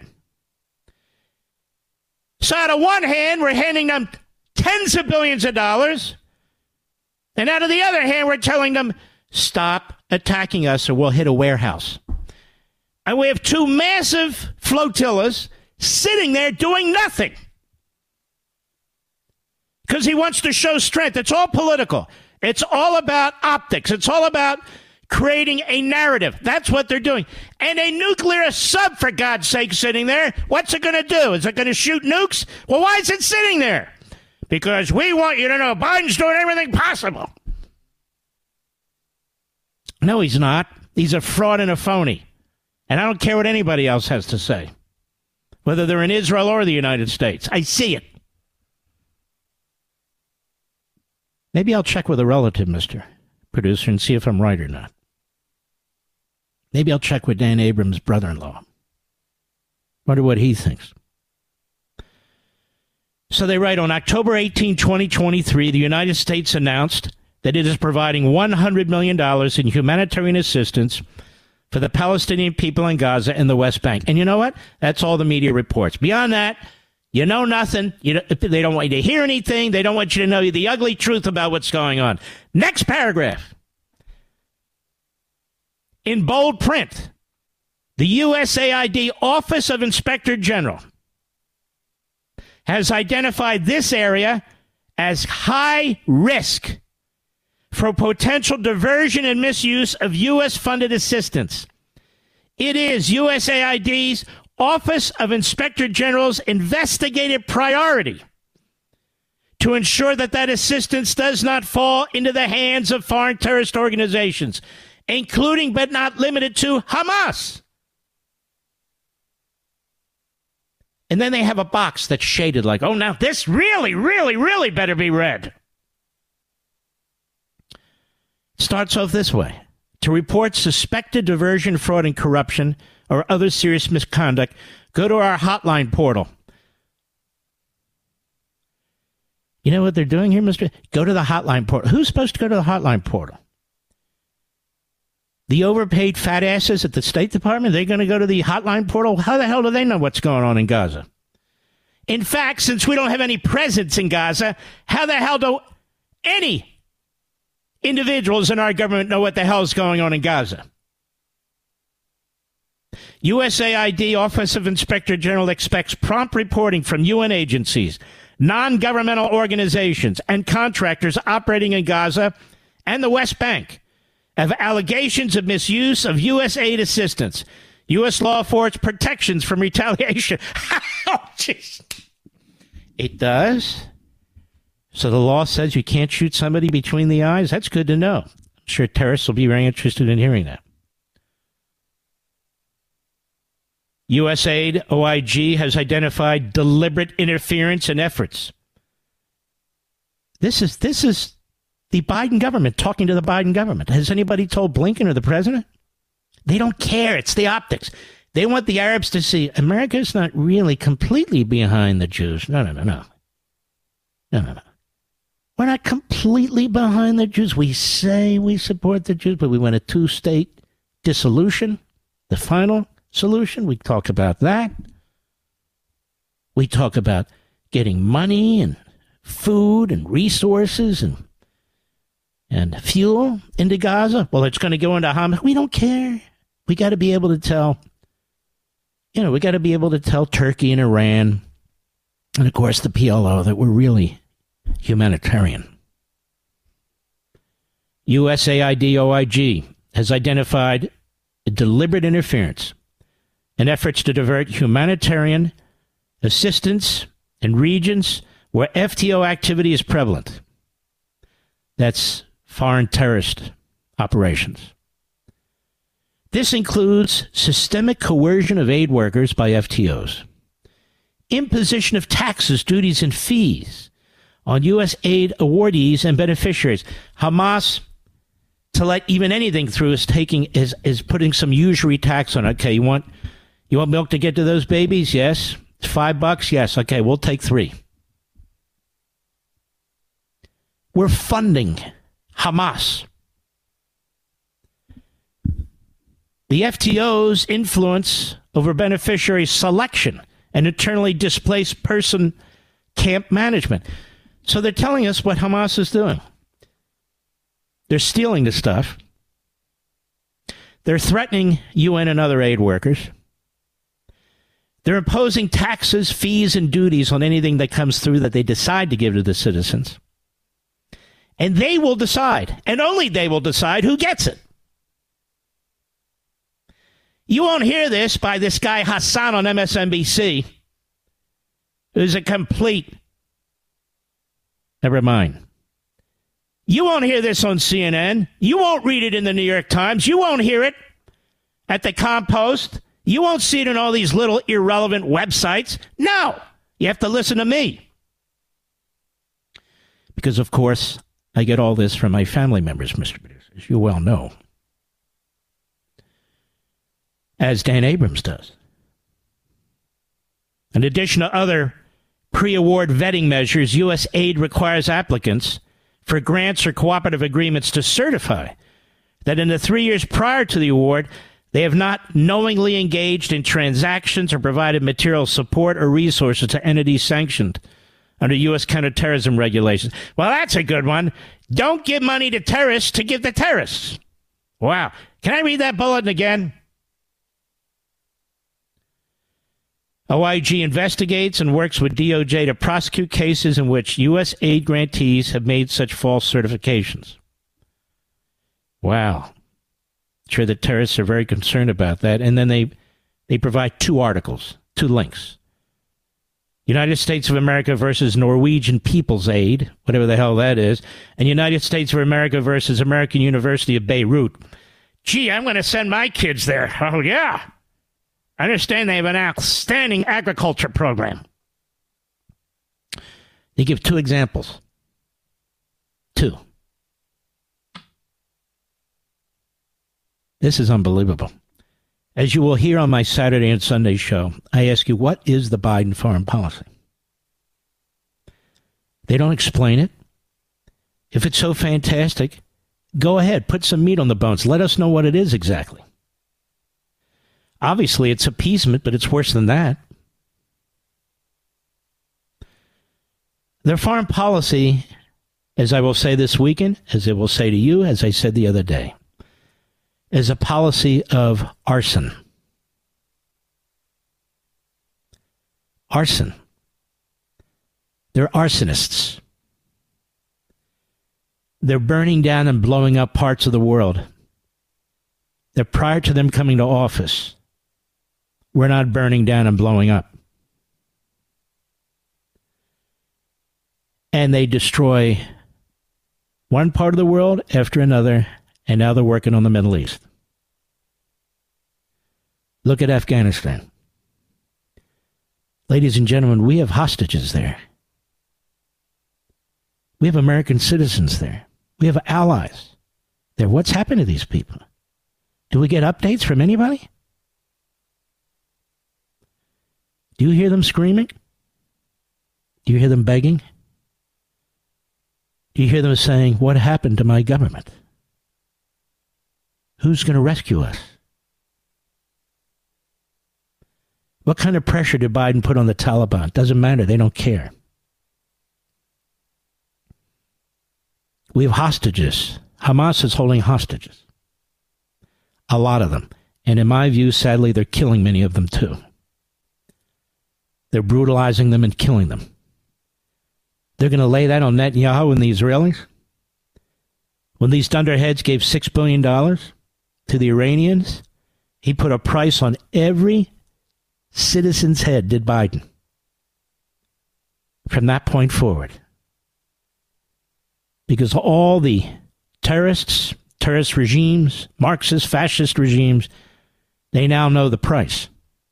So out of one hand, we're handing them tens of billions of dollars. And out of the other hand, we're telling them, stop attacking us or we'll hit a warehouse. And we have two massive flotillas sitting there doing nothing. because he wants to show strength. It's all political. It's all about optics. It's all about creating a narrative. That's what they're doing. And a nuclear sub, for God's sake, sitting there, what's it going to do? Is it going to shoot nukes? Well, why is it sitting there? Because we want you to know Biden's doing everything possible. No, he's not. He's a fraud and a phony. And I don't care what anybody else has to say, whether they're in Israel or the United States. I see it. Maybe I'll check with a relative, Mister Producer, and see if I'm right or not. Maybe I'll check with Dan Abrams' brother-in-law. Wonder what he thinks. So they write, on October eighteenth, twenty twenty-three, the United States announced that it is providing one hundred million dollars in humanitarian assistance for the Palestinian people in Gaza and the West Bank. And you know what? That's all the media reports. Beyond that, you know nothing. You know, they don't want you to hear anything. They don't want you to know the ugly truth about what's going on. Next paragraph. In bold print, the U S A I D Office of Inspector General has identified this area as high risk for potential diversion and misuse of U S-funded assistance. It is U S A I D's Office of Inspector General's investigative priority to ensure that that assistance does not fall into the hands of foreign terrorist organizations, including but not limited to Hamas. And then they have a box that's shaded like, oh, now this really, really, really better be read. Starts off this way. To report suspected diversion, fraud, and corruption or other serious misconduct, go to our hotline portal. You know what they're doing here, Mister? Go to the hotline portal. Who's supposed to go to the hotline portal? The overpaid fat asses at the State Department? They're going to go to the hotline portal? How the hell do they know what's going on in Gaza? In fact, since we don't have any presence in Gaza, how the hell do any individuals in our government know what the hell is going on in Gaza? U S A I D Office of Inspector General expects prompt reporting from U N agencies, non-governmental organizations, and contractors operating in Gaza and the West Bank of allegations of misuse of U S aid assistance. U S law affords protections from retaliation. Oh, jeez. It does? So the law says you can't shoot somebody between the eyes? That's good to know. I'm sure terrorists will be very interested in hearing that. U S A I D, O I G, has identified deliberate interference in efforts. This is this is the Biden government talking to the Biden government. Has anybody told Blinken or the president? They don't care. It's the optics. They want the Arabs to see America's not really completely behind the Jews. No, no, no, no. No, no, no. We're not completely behind the Jews. We say we support the Jews, but we want a two-state dissolution, the final solution. We talk about that. We talk about getting money and food and resources and and fuel into Gaza. Well, it's going to go into Hamas. We don't care. We got to be able to tell, you know, we got to be able to tell Turkey and Iran and, of course, the P L O that we're really humanitarian. U S A I D O I G has identified a deliberate interference in efforts to divert humanitarian assistance in regions where F T O activity is prevalent. That's foreign terrorist operations. This includes systemic coercion of aid workers by F T Os, imposition of taxes, duties, and fees on U S aid awardees and beneficiaries. Hamas, to let even anything through, is taking is is putting some usury tax on it. Okay, you want you want milk to get to those babies? Yes. It's five bucks? Yes. Okay, we'll take three. We're funding Hamas. The F T O's influence over beneficiary selection and internally displaced person camp management. So they're telling us what Hamas is doing. They're stealing the stuff. They're threatening U N and other aid workers. They're imposing taxes, fees, and duties on anything that comes through that they decide to give to the citizens. And they will decide, and only they will decide who gets it. You won't hear this by this guy Hassan on M S N B C, who's a complete... Never mind. You won't hear this on C N N. You won't read it in the New York Times. You won't hear it at the Compost. You won't see it in all these little irrelevant websites. No, you have to listen to me. Because, of course, I get all this from my family members, Mister Producer, as you well know. As Dan Abrams does. In addition to other pre-award vetting measures, U S aid requires applicants for grants or cooperative agreements to certify that in the three years prior to the award, they have not knowingly engaged in transactions or provided material support or resources to entities sanctioned under U S counterterrorism regulations. Well, that's a good one. Don't give money to terrorists to give to terrorists. Wow. Can I read that bulletin again? O I G investigates and works with D O J to prosecute cases in which U S aid grantees have made such false certifications. Wow. I'm sure the terrorists are very concerned about that. And then they, they provide two articles, two links. United States of America versus Norwegian People's Aid, whatever the hell that is, and United States of America versus American University of Beirut. Gee, I'm going to send my kids there. Oh, yeah. I understand they have an outstanding agriculture program. They give two examples. Two. This is unbelievable. As you will hear on my Saturday and Sunday show, I ask you, what is the Biden foreign policy? They don't explain it. If it's so fantastic, go ahead, put some meat on the bones. Let us know what it is exactly. Obviously, it's appeasement, but it's worse than that. Their foreign policy, as I will say this weekend, as I will say to you, as I said the other day, is a policy of arson. Arson. They're arsonists. They're burning down and blowing up parts of the world that prior to them coming to office, we're not burning down and blowing up. And they destroy one part of the world after another, and now they're working on the Middle East. Look at Afghanistan. Ladies and gentlemen, we have hostages there. We have American citizens there. We have allies there. What's happened to these people? Do we get updates from anybody? Do you hear them screaming? Do you hear them begging? Do you hear them saying, what happened to my government? Who's going to rescue us? What kind of pressure did Biden put on the Taliban? Doesn't matter. They don't care. We have hostages. Hamas is holding hostages. A lot of them. And in my view, sadly, they're killing many of them too. They're brutalizing them and killing them. They're going to lay that on Netanyahu and the Israelis? When these dunderheads gave six billion dollars to the Iranians, he put a price on every citizen's head, did Biden. From that point forward. Because all the terrorists, terrorist regimes, Marxist, fascist regimes, they now know the price.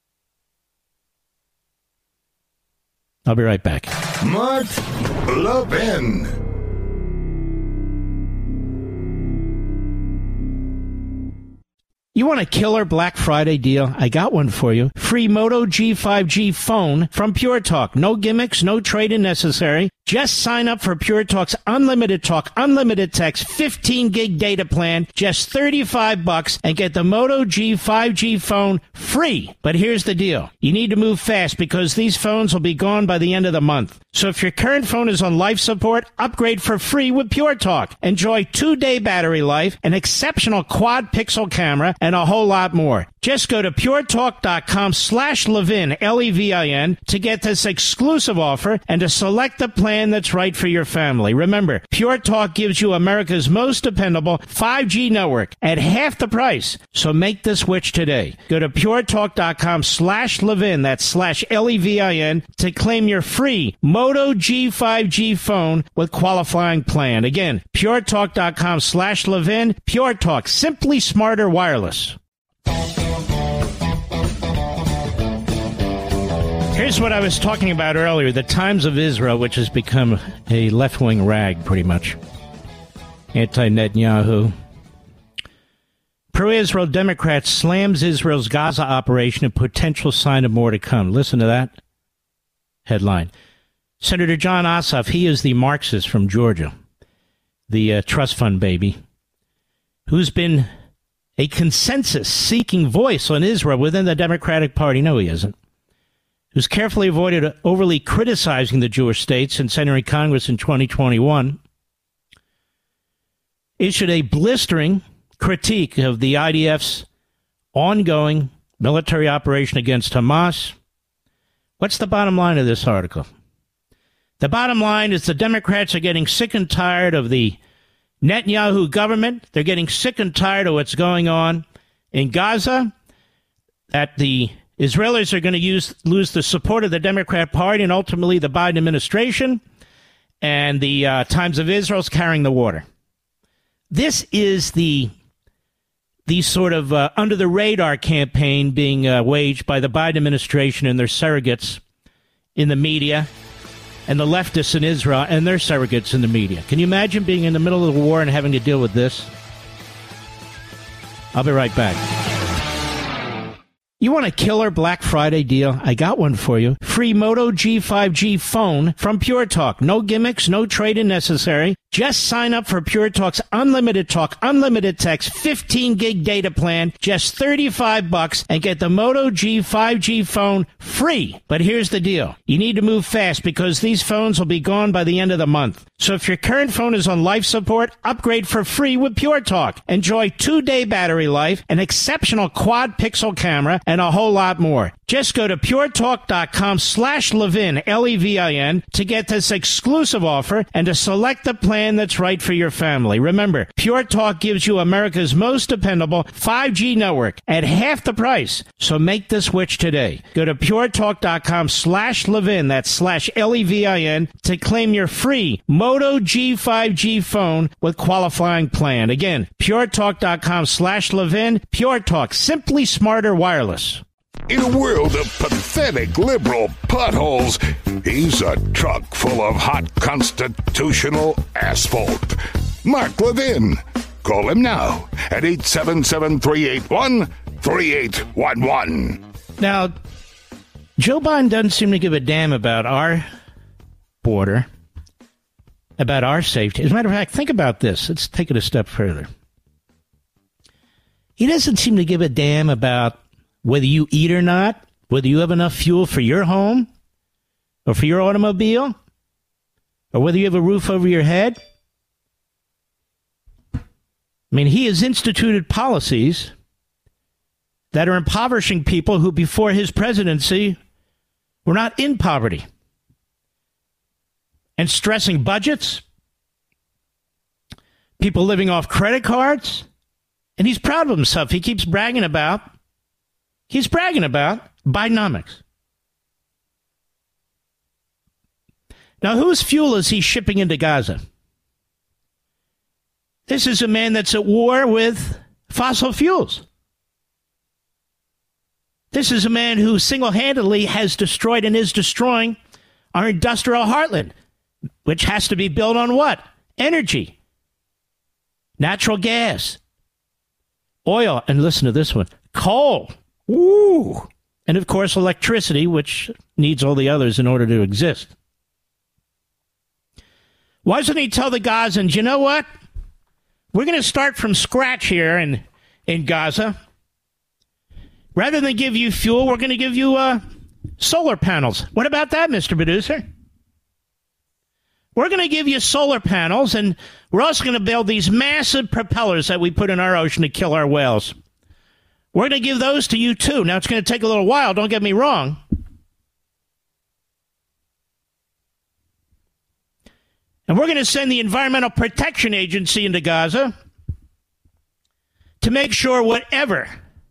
I'll be right back. Mark Levin. You want a killer Black Friday deal? I got one for you. Free Moto G five G phone from Pure Talk. No gimmicks, no trade-in necessary. Just sign up for Pure Talk's unlimited talk, unlimited text, fifteen gig data plan, just thirty-five bucks, and get the Moto G five G phone free. But here's the deal. You need to move fast because these phones will be gone by the end of the month. So if your current phone is on life support, upgrade for free with Pure Talk. Enjoy two-day battery life, an exceptional quad-pixel camera, and a whole lot more. Just go to puretalk.com slash Levin, L E V I N, to get this exclusive offer and to select the plan that's right for your family. Remember, Pure Talk gives you America's most dependable five G network at half the price. So make the switch today. Go to puretalk.com slash Levin, that's slash L E V I N, to claim your free Moto G five G phone with qualifying plan. Again, puretalk.com slash Levin. Pure Talk, simply smarter wireless. Here's what I was talking about earlier, the Times of Israel, which has become a left-wing rag, pretty much. Anti-Netanyahu. Pro-Israel Democrat slams Israel's Gaza operation, a potential sign of more to come. Listen to that headline. Senator John Ossoff, he is the Marxist from Georgia, the uh, trust fund baby, who's been a consensus-seeking voice on Israel within the Democratic Party. No, he isn't. Who's carefully avoided overly criticizing the Jewish state since entering Congress in twenty twenty-one, issued a blistering critique of the I D F's ongoing military operation against Hamas. What's the bottom line of this article? The bottom line is the Democrats are getting sick and tired of the Netanyahu government. They're getting sick and tired of what's going on in Gaza, that the Israelis are going to use lose the support of the Democrat Party and ultimately the Biden administration, and the uh, Times of Israel is carrying the water. This is the the sort of uh, under-the-radar campaign being uh, waged by the Biden administration and their surrogates in the media, and the leftists in Israel and their surrogates in the media. Can you imagine being in the middle of the war and having to deal with this? I'll be right back. You want a killer Black Friday deal? I got one for you. Free Moto G five G phone from Pure Talk. No gimmicks, no trade-in necessary. Just sign up for Pure Talk's unlimited talk, unlimited text, fifteen gig data plan, just thirty-five bucks, and get the Moto G five G phone free. But here's the deal. You need to move fast because these phones will be gone by the end of the month. So if your current phone is on life support, upgrade for free with Pure Talk. Enjoy two-day battery life, an exceptional quad-pixel camera, and a whole lot more. Just go to puretalk.com slash Levin, L E V I N, to get this exclusive offer and to select the plan that's right for your family. Remember, Pure Talk gives you America's most dependable five G network at half the price. So make the switch today. Go to puretalk.com slash Levin, that's slash L E V I N, to claim your free Moto G five G phone with qualifying plan. Again, puretalk.com slash Levin. Pure Talk, simply smarter wireless. In a world of pathetic liberal potholes, he's a truck full of hot constitutional asphalt. Mark Levin. Call him now at eight seven seven, three eight one, three eight one one. Now, Joe Biden doesn't seem to give a damn about our border, about our safety. As a matter of fact, think about this. Let's take it a step further. He doesn't seem to give a damn about whether you eat or not, whether you have enough fuel for your home or for your automobile, or whether you have a roof over your head. I mean, he has instituted policies that are impoverishing people who, before his presidency, were not in poverty, and stressing budgets, people living off credit cards, and he's proud of himself. He keeps bragging about He's bragging about Bidenomics. Now, whose fuel is he shipping into Gaza? This is a man that's at war with fossil fuels. This is a man who single-handedly has destroyed and is destroying our industrial heartland, which has to be built on what? Energy, natural gas, oil, and listen to this one, coal. Ooh. And, of course, electricity, which needs all the others in order to exist. Why doesn't he tell the Gazans, you know what? We're going to start from scratch here in, in Gaza. Rather than give you fuel, we're going to give you uh, solar panels. What about that, Mister Producer? We're going to give you solar panels, and we're also going to build these massive propellers that we put in our ocean to kill our whales. We're going to give those to you, too. Now, it's going to take a little while. Don't get me wrong. And we're going to send the Environmental Protection Agency into Gaza to make sure whatever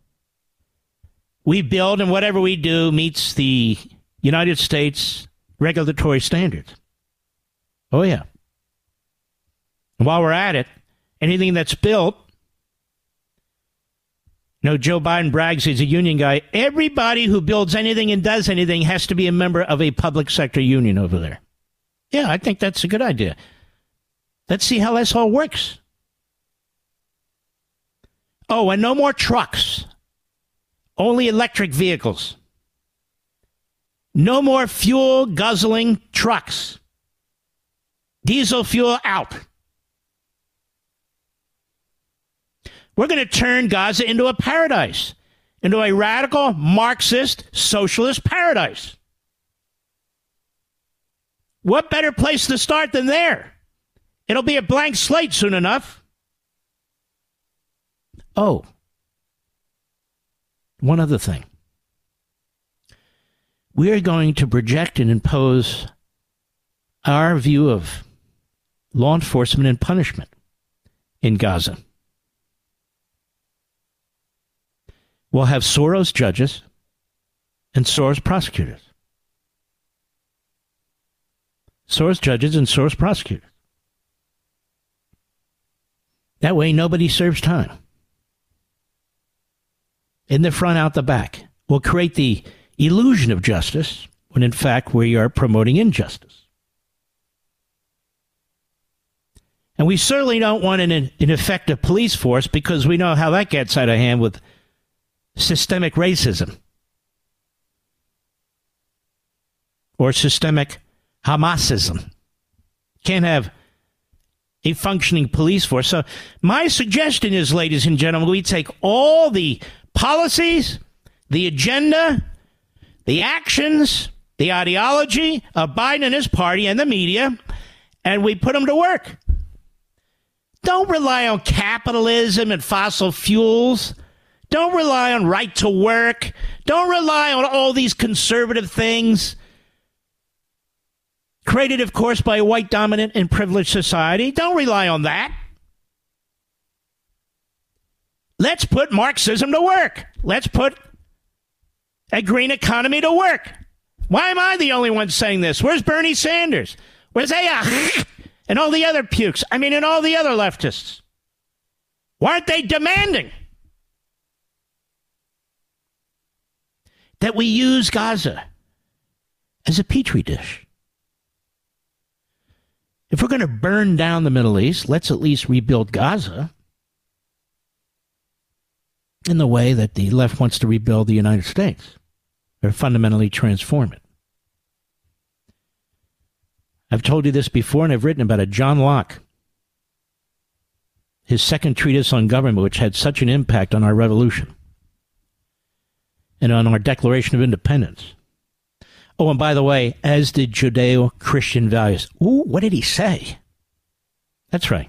we build and whatever we do meets the United States regulatory standards. Oh, yeah. And while we're at it, anything that's built, you know, Joe Biden brags he's a union guy. Everybody who builds anything and does anything has to be a member of a public sector union over there. Yeah, I think that's a good idea. Let's see how this all works. Oh, and no more trucks. Only electric vehicles. No more fuel guzzling trucks. Diesel fuel out. We're going to turn Gaza into a paradise, into a radical Marxist socialist paradise. What better place to start than there? It'll be a blank slate soon enough. Oh, one other thing. We are going to project and impose our view of law enforcement and punishment in Gaza. We'll have Soros judges and Soros prosecutors. Soros judges and Soros prosecutors. That way nobody serves time. In the front, out the back. We'll create the illusion of justice when in fact we are promoting injustice. And we certainly don't want an, an effective police force because we know how that gets out of hand with systemic racism or systemic Hamasism. Can't have a functioning police force. So my suggestion is, ladies and gentlemen, we take all the policies, the agenda, the actions, the ideology of Biden and his party and the media, and we put them to work. Don't rely on capitalism and fossil fuels. Don't rely on right to work. Don't rely on all these conservative things created, of course, by a white dominant and privileged society. Don't rely on that. Let's put Marxism to work. Let's put a green economy to work. Why am I the only one saying this? Where's Bernie Sanders? Where's A I and all the other pukes? I mean, and all the other leftists. Why aren't they demanding that we use Gaza as a petri dish? If we're going to burn down the Middle East, let's at least rebuild Gaza in the way that the left wants to rebuild the United States, or fundamentally transform it. I've told you this before, and I've written about it. John Locke, his second treatise on government, which had such an impact on our revolution and on our Declaration of Independence. Oh, and by the way, as did Judeo-Christian values. Ooh, what did he say? That's right.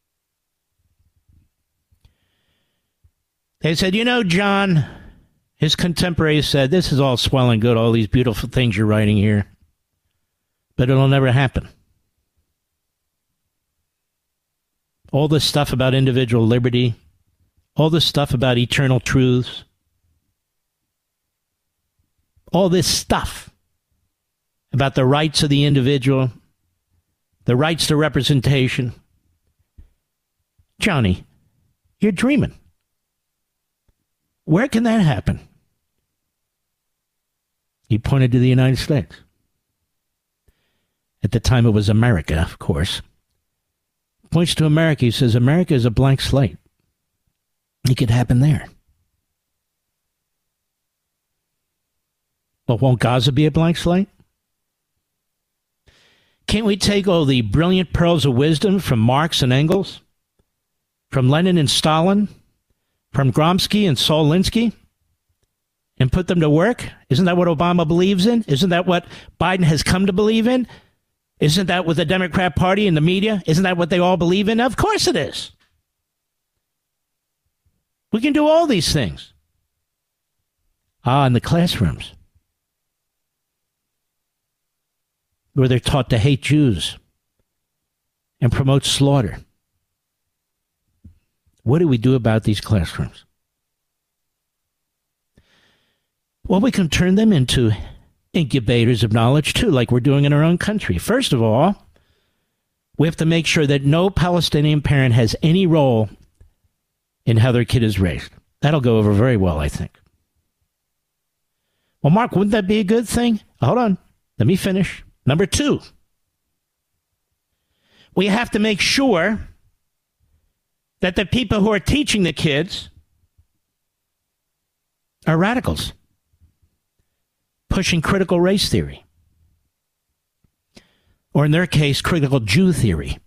They said, you know, John, his contemporaries said, this is all swell and good, all these beautiful things you're writing here, but it'll never happen. All this stuff about individual liberty, all this stuff about eternal truths, all this stuff about the rights of the individual, the rights to representation. Johnny, you're dreaming. Where can that happen? He pointed to the United States. At the time it was America, of course. Points to America. He says, America is a blank slate. It could happen there. But won't Gaza be a blank slate? Can't we take all the brilliant pearls of wisdom from Marx and Engels, from Lenin and Stalin, from Gromsky and Saul Alinsky, and put them to work? Isn't that what Obama believes in? Isn't that what Biden has come to believe in? Isn't that what the Democrat Party and the media, isn't that what they all believe in? Of course it is. We can do all these things. Ah, in the classrooms, where they're taught to hate Jews and promote slaughter. What do we do about these classrooms? Well, we can turn them into incubators of knowledge, too, like we're doing in our own country. First of all, we have to make sure that no Palestinian parent has any role in how their kid is raised. That'll go over very well, I think. Well, Mark, wouldn't that be a good thing? Hold on. Let me finish. Number two, we have to make sure that the people who are teaching the kids are radicals, pushing critical race theory, or in their case, critical Jew theory.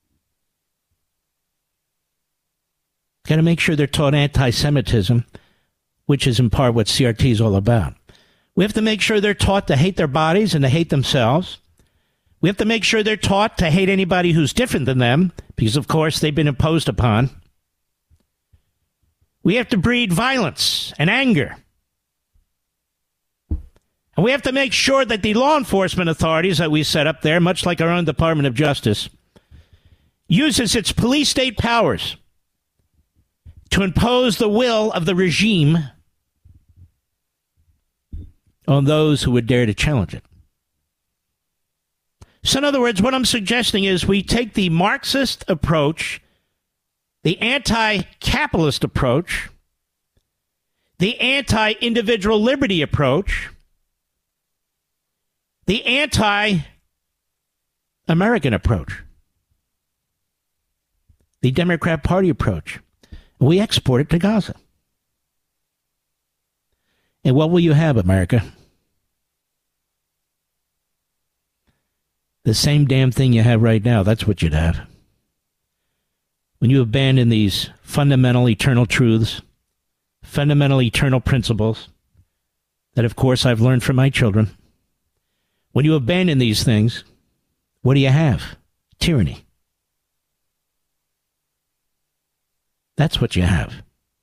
Got to make sure they're taught anti-Semitism, which is in part what C R T is all about. We have to make sure they're taught to hate their bodies and to hate themselves. We have to make sure they're taught to hate anybody who's different than them, because, of course, they've been imposed upon. We have to breed violence and anger. And we have to make sure that the law enforcement authorities that we set up there, much like our own Department of Justice, uses its police state powers to impose the will of the regime on those who would dare to challenge it. So in other words, what I'm suggesting is we take the Marxist approach, the anti-capitalist approach, the anti-individual liberty approach, the anti-American approach, the Democrat Party approach. We export it to Gaza. And what will you have, America? The same damn thing you have right now. That's what you'd have. When you abandon these fundamental eternal truths, fundamental eternal principles, that of course I've learned from my children. When you abandon these things, what do you have? Tyranny. That's what you have.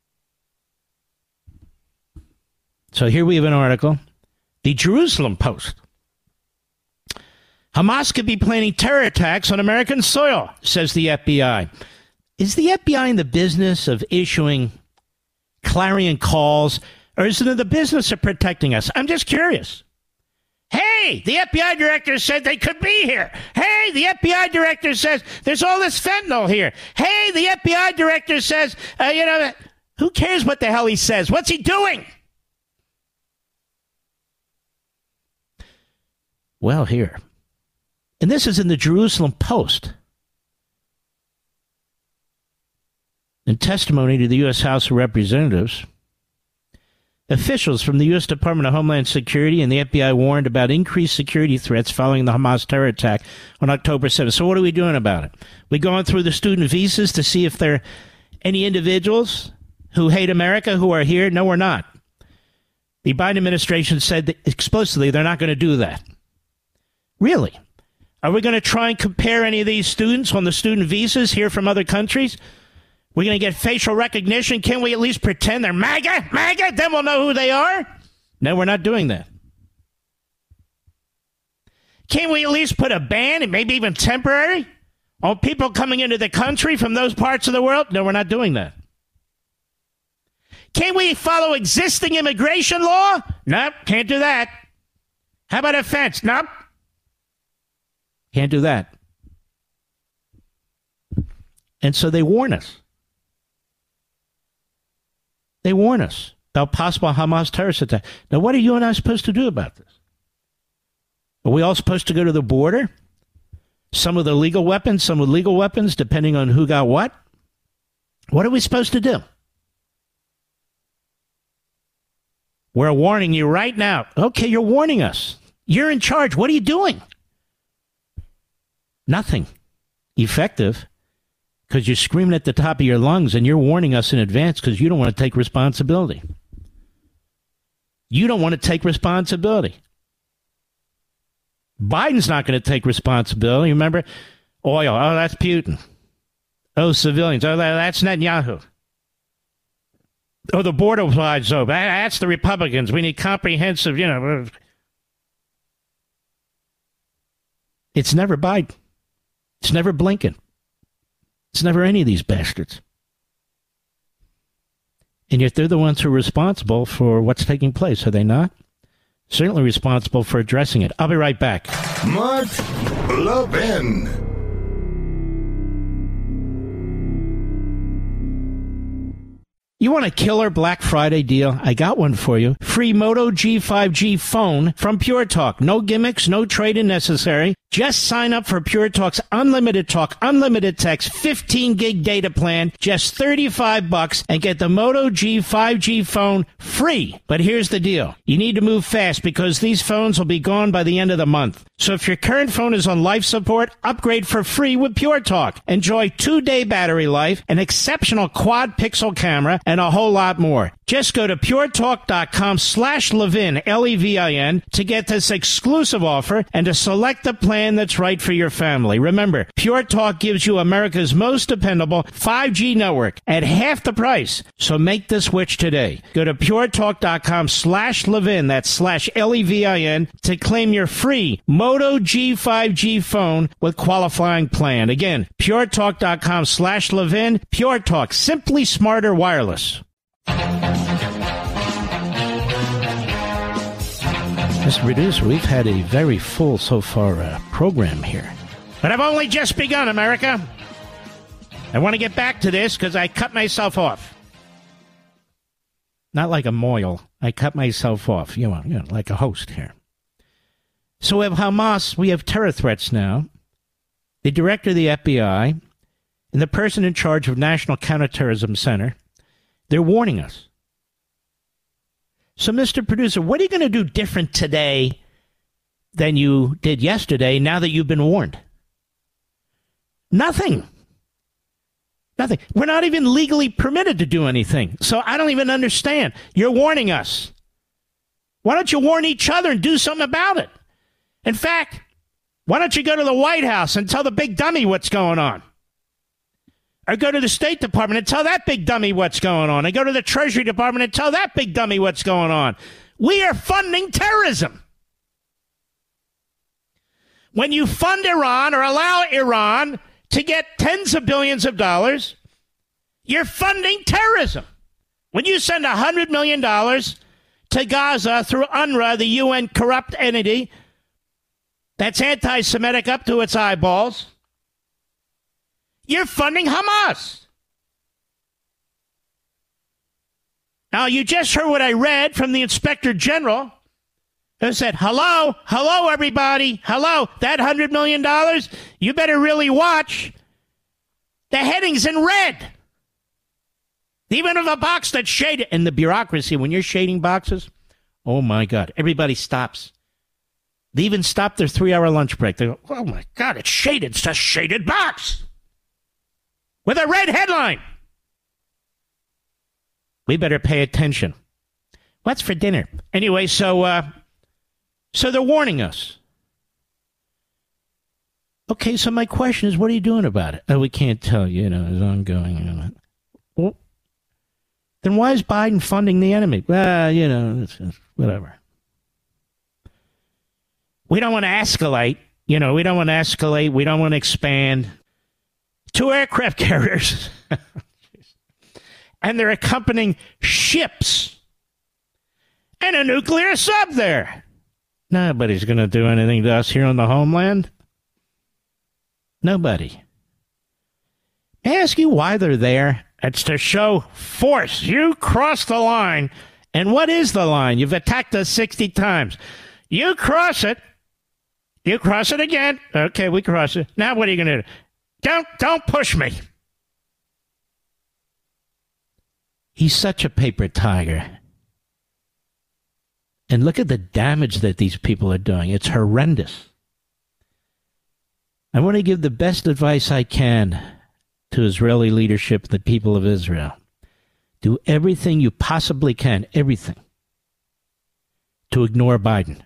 So here we have an article. The Jerusalem Post. Hamas could be planning terror attacks on American soil, says the F B I. Is the F B I in the business of issuing clarion calls, or is it in the business of protecting us? I'm just curious. Hey, the F B I director said they could be here. Hey, the F B I director says there's all this fentanyl here. Hey, the F B I director says, uh, you know, who cares what the hell he says? What's he doing? Well, here. And this is in the Jerusalem Post. In testimony to the U S House of Representatives, officials from the U S Department of Homeland Security and the F B I warned about increased security threats following the Hamas terror attack on October seventh. So what are we doing about it? We going through the student visas to see if there are any individuals who hate America who are here? No, we're not. The Biden administration said that explicitly they're not going to do that. Really? Are we going to try and compare any of these students on the student visas here from other countries? We're going to get facial recognition. Can we at least pretend they're MAGA? MAGA? Then we'll know who they are? No, we're not doing that. Can we at least put a ban, and maybe even temporary, on people coming into the country from those parts of the world? No, we're not doing that. Can we follow existing immigration law? Nope, can't do that. How about a fence? Nope. Can't do that. And so they warn us. They warn us about possible Hamas terrorist attack. Now, what are you and I supposed to do about this? Are we all supposed to go to the border? Some with illegal weapons, some with legal weapons, depending on who got what? What are we supposed to do? We're warning you right now. Okay, you're warning us. You're in charge. What are you doing? Nothing effective, because you're screaming at the top of your lungs and you're warning us in advance because you don't want to take responsibility. You don't want to take responsibility. Biden's not going to take responsibility. Remember, oil. Oh, that's Putin. Oh, civilians. Oh, that's Netanyahu. Oh, the border side, so that's the Republicans. We need comprehensive, you know. It's never Biden. It's never Blinken. It's never any of these bastards. And yet they're the ones who are responsible for what's taking place, are they not? Certainly responsible for addressing it. I'll be right back. Mark Levin. You want a killer Black Friday deal? I got one for you. Free Moto G five G phone from Pure Talk. No gimmicks, no trade-in necessary. Just sign up for Pure Talk's unlimited talk, unlimited text, fifteen gig data plan, just thirty-five bucks, and get the Moto G five G phone free. But here's the deal. You need to move fast because these phones will be gone by the end of the month. So if your current phone is on life support, upgrade for free with Pure Talk. Enjoy two-day battery life, an exceptional quad-pixel camera, and a whole lot more. Just go to puretalk.com slash Levin, L E V I N, to get this exclusive offer and to select the plan that's right for your family. Remember, Pure Talk gives you America's most dependable five G network at half the price. So make the switch today. Go to puretalk.com slash Levin, that's slash L E V I N, to claim your free Moto G five G phone with qualifying plan. Again, puretalk.com slash Levin. Pure Talk, simply smarter wireless. Mister Producer, we've had a very full so far uh, program here. But I've only just begun, America. I want to get back to this because I cut myself off. Not like a moil. I cut myself off, you know, you know, like a host here. So we have Hamas, we have terror threats now. The director of the F B I and the person in charge of National Counterterrorism Center, they're warning us. So, Mister Producer, what are you going to do different today than you did yesterday now that you've been warned? Nothing. Nothing. We're not even legally permitted to do anything. So I don't even understand. You're warning us. Why don't you warn each other and do something about it? In fact, why don't you go to the White House and tell the big dummy what's going on? Or go to the State Department and tell that big dummy what's going on. And go to the Treasury Department and tell that big dummy what's going on. We are funding terrorism. When you fund Iran or allow Iran to get tens of billions of dollars, you're funding terrorism. When you send one hundred million dollars to Gaza through UNRWA, the U N corrupt entity that's anti-Semitic up to its eyeballs, you're funding Hamas. Now, you just heard what I read from the Inspector General, who said, hello, hello, everybody, hello, that one hundred million dollars, you better really watch. The heading's in red. Even of a box that's shaded. And the bureaucracy, when you're shading boxes, oh, my God, everybody stops. They even stop their three-hour lunch break. They go, oh, my God, it's shaded. It's a shaded box with a red headline. We better pay attention. What's for dinner? Anyway, so uh, so they're warning us. Okay, so my question is, what are you doing about it? Oh, we can't tell you, you know, it's ongoing. You know. Well, then why is Biden funding the enemy? Well, you know, it's, it's whatever. We don't want to escalate. You know, we don't want to escalate. We don't want to expand. Two aircraft carriers and their accompanying ships and a nuclear sub there. Nobody's going to do anything to us here on the homeland. Nobody. May I ask you why they're there? It's to show force. You crossed the line. And what is the line? You've attacked us sixty times. You cross it. You cross it again. Okay, we cross it. Now what are you going to do? Don't, don't push me. He's such a paper tiger. And look at the damage that these people are doing. It's horrendous. I want to give the best advice I can to Israeli leadership, the people of Israel. Do everything you possibly can, everything, to ignore Biden.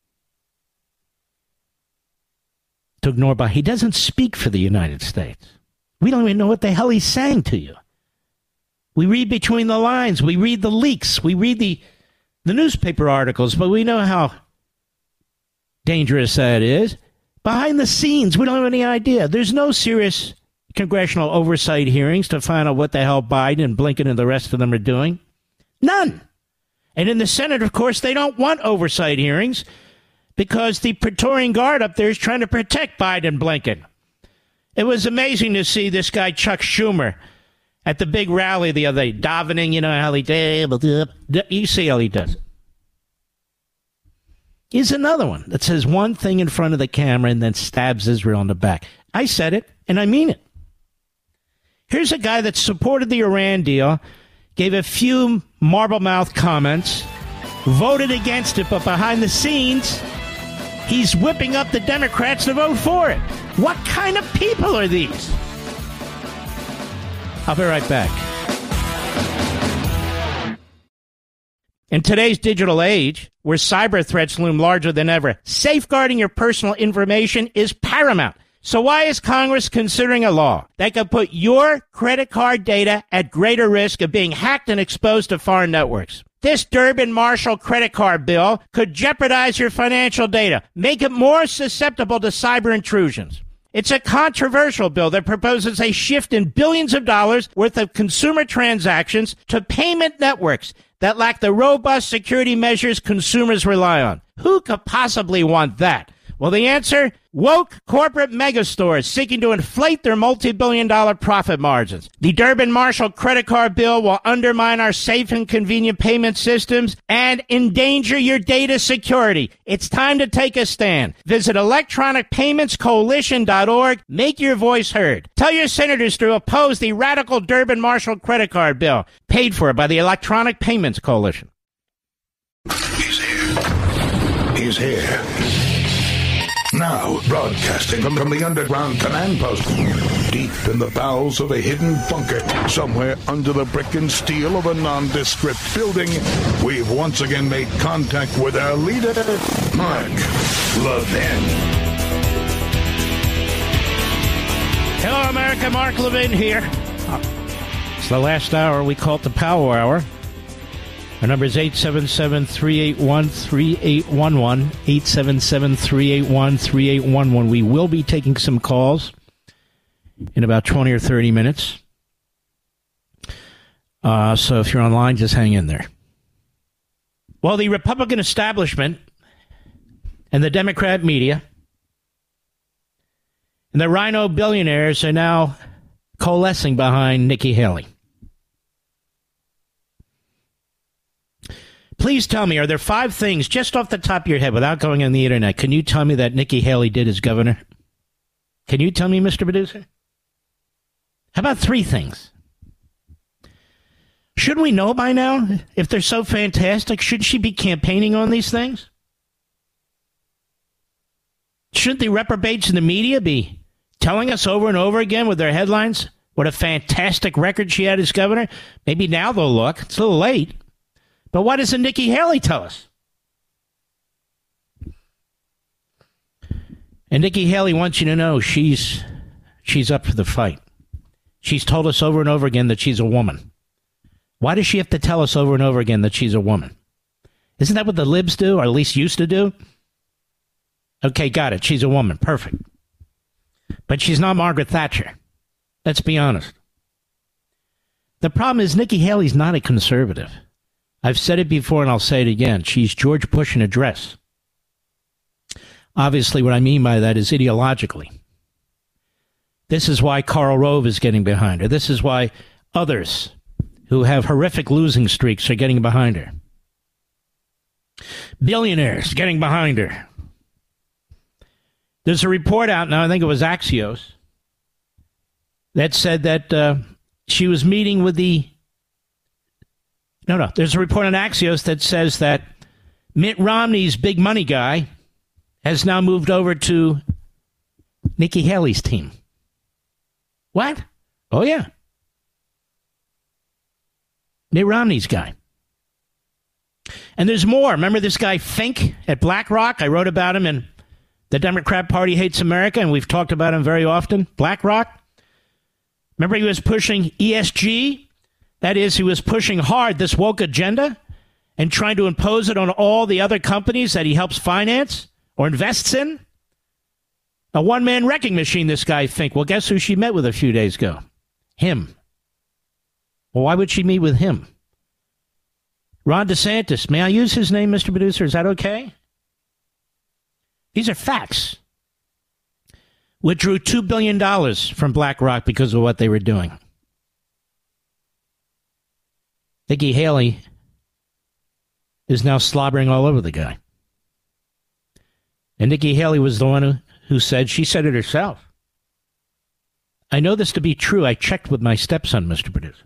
To ignore Biden. He doesn't speak for the United States. We don't even know what the hell he's saying to you. We read between the lines. We read the leaks. We read the, the newspaper articles, but we know how dangerous that is. Behind the scenes, we don't have any idea. There's no serious congressional oversight hearings to find out what the hell Biden and Blinken and the rest of them are doing. None. And in the Senate, of course, they don't want oversight hearings because the Praetorian Guard up there is trying to protect Biden and Blinken. It was amazing to see this guy, Chuck Schumer, at the big rally the other day, davening, you know how he did. You see how he does. Here's another one that says one thing in front of the camera and then stabs Israel in the back. I said it, and I mean it. Here's a guy that supported the Iran deal, gave a few marble-mouthed comments, voted against it, but behind the scenes, he's whipping up the Democrats to vote for it. What kind of people are these? I'll be right back. In today's digital age, where cyber threats loom larger than ever, safeguarding your personal information is paramount. So why is Congress considering a law that could put your credit card data at greater risk of being hacked and exposed to foreign networks? This Durbin-Marshall credit card bill could jeopardize your financial data, make it more susceptible to cyber intrusions. It's a controversial bill that proposes a shift in billions of dollars worth of consumer transactions to payment networks that lack the robust security measures consumers rely on. Who could possibly want that? Well, the answer? Woke corporate megastores seeking to inflate their multi-billion dollar profit margins. The Durbin-Marshall credit card bill will undermine our safe and convenient payment systems and endanger your data security. It's time to take a stand. Visit electronic payments coalition dot org. Make your voice heard. Tell your senators to oppose the radical Durbin-Marshall credit card bill, paid for by the Electronic Payments Coalition. He's here. He's here. Now, broadcasting from, from the underground command post, deep in the bowels of a hidden bunker, somewhere under the brick and steel of a nondescript building, we've once again made contact with our leader, Mark Levin. Hello, America. Mark Levin here. It's the last hour. We call it the Power Hour. Our number is eight seven seven, three eight one, three eight one one, eight seven seven, three eight one, three eight one one. We will be taking some calls in about twenty or thirty minutes. Uh, so if you're online, just hang in there. Well, the Republican establishment and the Democrat media and the rhino billionaires are now coalescing behind Nikki Haley. Please tell me, are there five things, just off the top of your head, without going on the internet, can you tell me that Nikki Haley did as governor? Can you tell me, Mister Producer? How about three things? Shouldn't we know by now? If they're so fantastic, should she be campaigning on these things? Shouldn't the reprobates in the media be telling us over and over again with their headlines what a fantastic record she had as governor? Maybe now they'll look. It's a little late. But why doesn't Nikki Haley tell us? And Nikki Haley wants you to know she's she's up for the fight. She's told us over and over again that she's a woman. Why does she have to tell us over and over again that she's a woman? Isn't that what the libs do, or at least used to do? Okay, got it. She's a woman. Perfect. But she's not Margaret Thatcher. Let's be honest. The problem is Nikki Haley's not a conservative. I've said it before and I'll say it again. She's George Bush in a dress. Obviously, what I mean by that is ideologically. This is why Karl Rove is getting behind her. This is why others who have horrific losing streaks are getting behind her. Billionaires getting behind her. There's a report out now, I think it was Axios, that said that uh, she was meeting with the No, no. There's a report on Axios that says that Mitt Romney's big money guy has now moved over to Nikki Haley's team. What? Oh, yeah. Mitt Romney's guy. And there's more. Remember this guy Fink at BlackRock? I wrote about him in The Democrat Party Hates America, and we've talked about him very often. BlackRock. Remember he was pushing E S G? That is, he was pushing hard this woke agenda and trying to impose it on all the other companies that he helps finance or invests in. A one-man wrecking machine, this guy think. Well, guess who she met with a few days ago? Him. Well, why would she meet with him? Ron DeSantis. May I use his name, Mister Producer? Is that okay? These are facts. Withdrew two billion dollars from BlackRock because of what they were doing. Nikki Haley is now slobbering all over the guy. And Nikki Haley was the one who, who said, she said it herself. I know this to be true. I checked with my stepson, Mister Producer.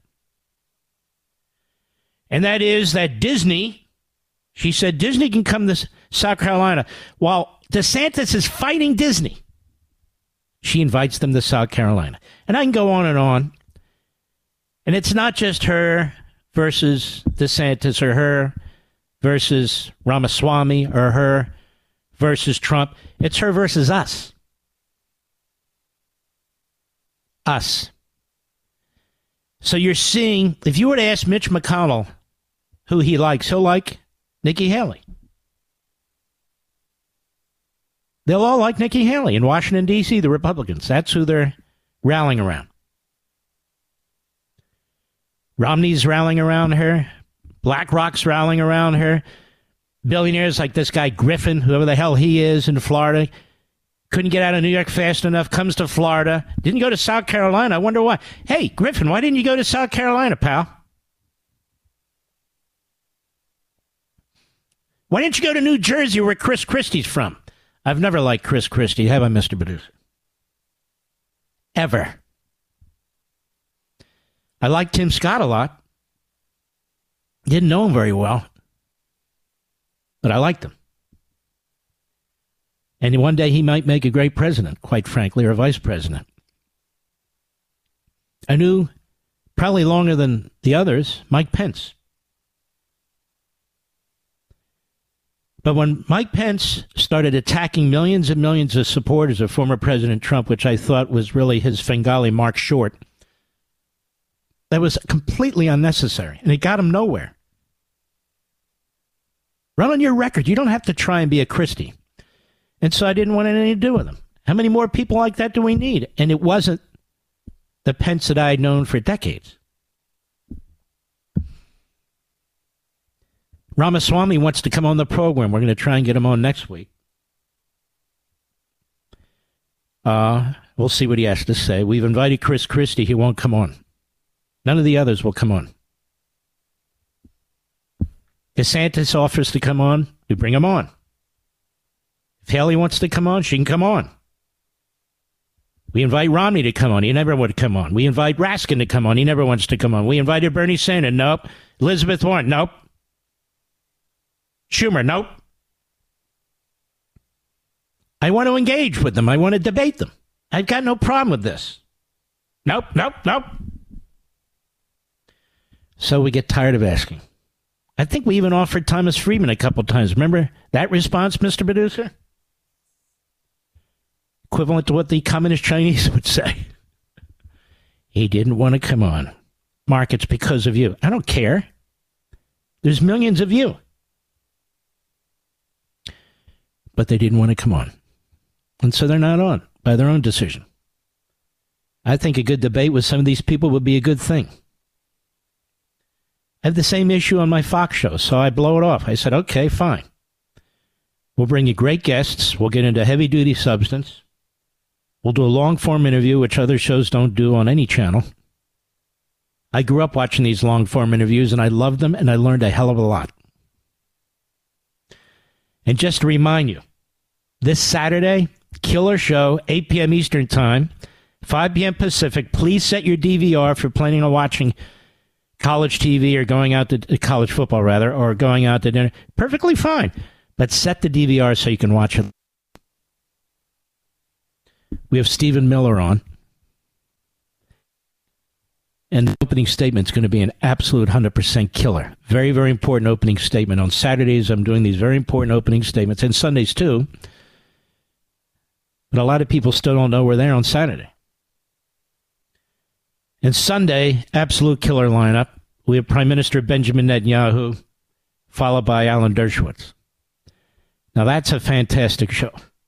And that is that Disney, she said Disney can come to South Carolina. While DeSantis is fighting Disney, she invites them to South Carolina. And I can go on and on. And it's not just her versus DeSantis or her versus Ramaswamy or her versus Trump. It's her versus us. Us. So you're seeing, if you were to ask Mitch McConnell who he likes, he'll like Nikki Haley. They'll all like Nikki Haley in Washington, D C, the Republicans. That's who they're rallying around. Romney's rallying around her. BlackRock's rallying around her. Billionaires like this guy Griffin, whoever the hell he is in Florida, couldn't get out of New York fast enough, comes to Florida, didn't go to South Carolina. I wonder why. Hey, Griffin, why didn't you go to South Carolina, pal? Why didn't you go to New Jersey where Chris Christie's from? I've never liked Chris Christie, have I, Mister Producer? Ever. I liked Tim Scott a lot. Didn't know him very well, but I liked him. And one day he might make a great president, quite frankly, or a vice president. I knew probably longer than the others, Mike Pence. But when Mike Pence started attacking millions and millions of supporters of former President Trump, which I thought was really his Fingali mark short, that was completely unnecessary, and it got him nowhere. Run on your record. You don't have to try and be a Christie. And so I didn't want anything to do with him. How many more people like that do we need? And it wasn't the Pence that I had known for decades. Ramaswamy wants to come on the program. We're going to try and get him on next week. Uh, we'll see what he has to say. We've invited Chris Christie. He won't come on. None of the others will come on. DeSantis offers to come on. We bring him on. If Haley wants to come on, she can come on. We invite Romney to come on. He never would come on. We invite Raskin to come on. He never wants to come on. We invited Bernie Sanders. Nope. Elizabeth Warren. Nope. Schumer. Nope. I want to engage with them. I want to debate them. I've got no problem with this. Nope. Nope. Nope. So we get tired of asking. I think we even offered Thomas Friedman a couple times. Remember that response, Mister Producer? Equivalent to what the communist Chinese would say. He didn't want to come on. Mark, it's because of you. I don't care. There's millions of you. But they didn't want to come on. And so they're not on by their own decision. I think a good debate with some of these people would be a good thing. I have the same issue on my Fox show, so I blow it off. I said, okay, fine. We'll bring you great guests. We'll get into heavy-duty substance. We'll do a long-form interview, which other shows don't do on any channel. I grew up watching these long-form interviews, and I loved them, and I learned a hell of a lot. And just to remind you, this Saturday, killer show, eight p.m. Eastern Time, five p.m. Pacific. Please set your D V R if you're planning on watching college T V or going out to college football, rather, or going out to dinner. Perfectly fine. But set the D V R so you can watch it. We have Stephen Miller on. And the opening statement is going to be an absolute one hundred percent killer. Very, very important opening statement. On Saturdays, I'm doing these very important opening statements, and Sundays too. But a lot of people still don't know we're there on Saturday. And Sunday, absolute killer lineup. we have Prime Minister Benjamin Netanyahu, followed by Alan Dershowitz. Now, that's a fantastic show.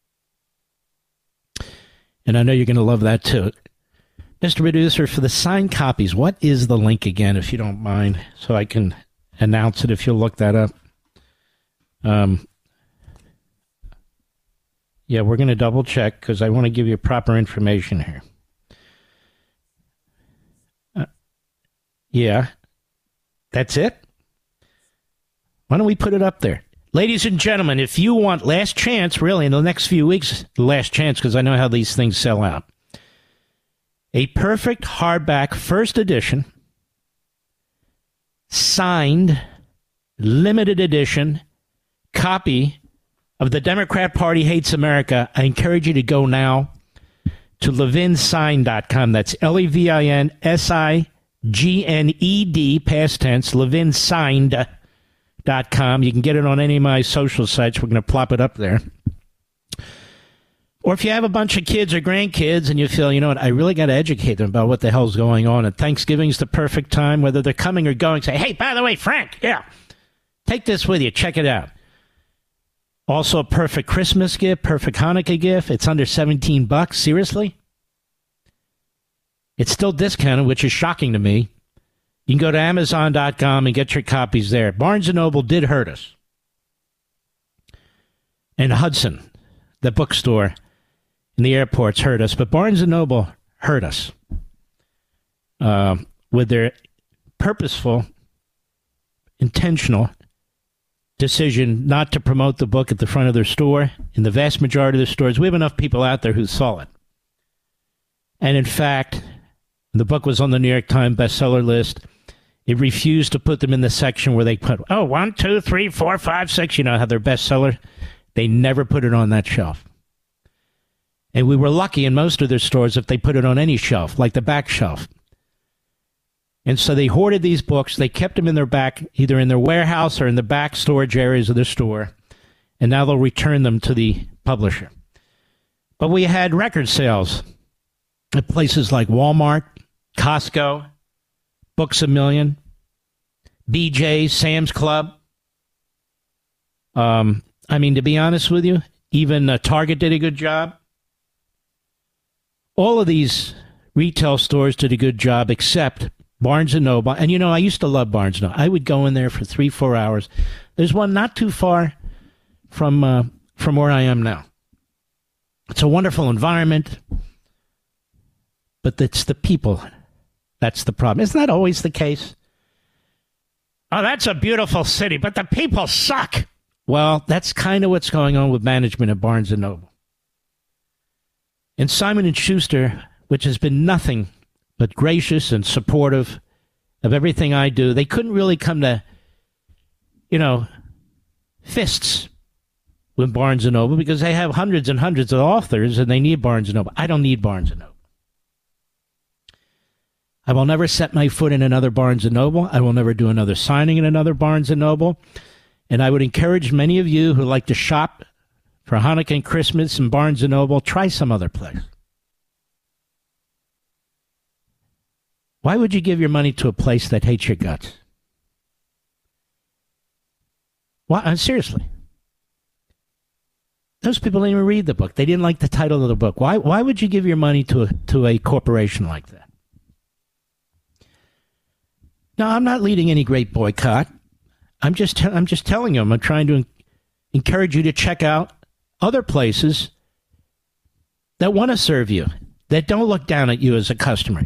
And I know you're going to love that, too. Mister Producer, for the signed copies, what is the link again, if you don't mind, so I can announce it if you'll look that up? Um, yeah, we're going to double check because I want to give you proper information here. Uh, yeah, that's it. Why don't we put it up there? Ladies and gentlemen, if you want last chance, really, in the next few weeks, last chance, because I know how these things sell out. A perfect hardback first edition, signed, limited edition copy of The Democrat Party Hates America. I encourage you to go now to levin sign dot com. That's L E V I N S I G N E D, past tense, levin signed dot com. You can get it on any of my social sites. We're going to plop it up there. Or if you have a bunch of kids or grandkids and you feel, you know what, I really got to educate them about what the hell's going on. And Thanksgiving's the perfect time, whether they're coming or going, say, hey, by the way, Frank, yeah, take this with you. Check it out. Also a perfect Christmas gift, perfect Hanukkah gift. It's under seventeen bucks. Seriously? It's still discounted, which is shocking to me. You can go to amazon dot com and get your copies there. Barnes and Noble did hurt us. And Hudson, the bookstore in the airports, hurt us. But Barnes and Noble hurt us uh, with their purposeful, intentional decision not to promote the book at the front of their store. In the vast majority of the stores, we have enough people out there who saw it. And in fact, the book was on the New York Times bestseller list. It refused to put them in the section where they put, oh, one, two, three, four, five, six, you know, how they're bestseller. They never put it on that shelf. And we were lucky in most of their stores if they put it on any shelf, like the back shelf. And so they hoarded these books. They kept them in their back, either in their warehouse or in the back storage areas of the store. And now they'll return them to the publisher. But we had record sales at places like Walmart, Costco, Books A Million, B J, Sam's Club. Um, I mean, to be honest with you, even uh, Target did a good job. All of these retail stores did a good job except Barnes and Noble. And, you know, I used to love Barnes and Noble. I would go in there for three, four hours. There's one not too far from uh, from where I am now. It's a wonderful environment, but it's the people. That's the problem. Isn't that always the case? Oh, that's a beautiful city, but the people suck. Well, that's kind of what's going on with management at Barnes and Noble. And Simon and Schuster, which has been nothing but gracious and supportive of everything I do, they couldn't really come to, you know, fists with Barnes and Noble because they have hundreds and hundreds of authors and they need Barnes and Noble. I don't need Barnes and Noble. I will never set my foot in another Barnes and Noble. I will never do another signing in another Barnes and Noble. And I would encourage many of you who like to shop for Hanukkah and Christmas and Barnes and Noble, try some other place. Why would you give your money to a place that hates your guts? Why? Uh, seriously. Those people didn't even read the book. They didn't like the title of the book. Why Why would you give your money to a, to a corporation like that? No, I'm not leading any great boycott. I'm just te- I'm just telling you, I'm trying to en- encourage you to check out other places that want to serve you, that don't look down at you as a customer.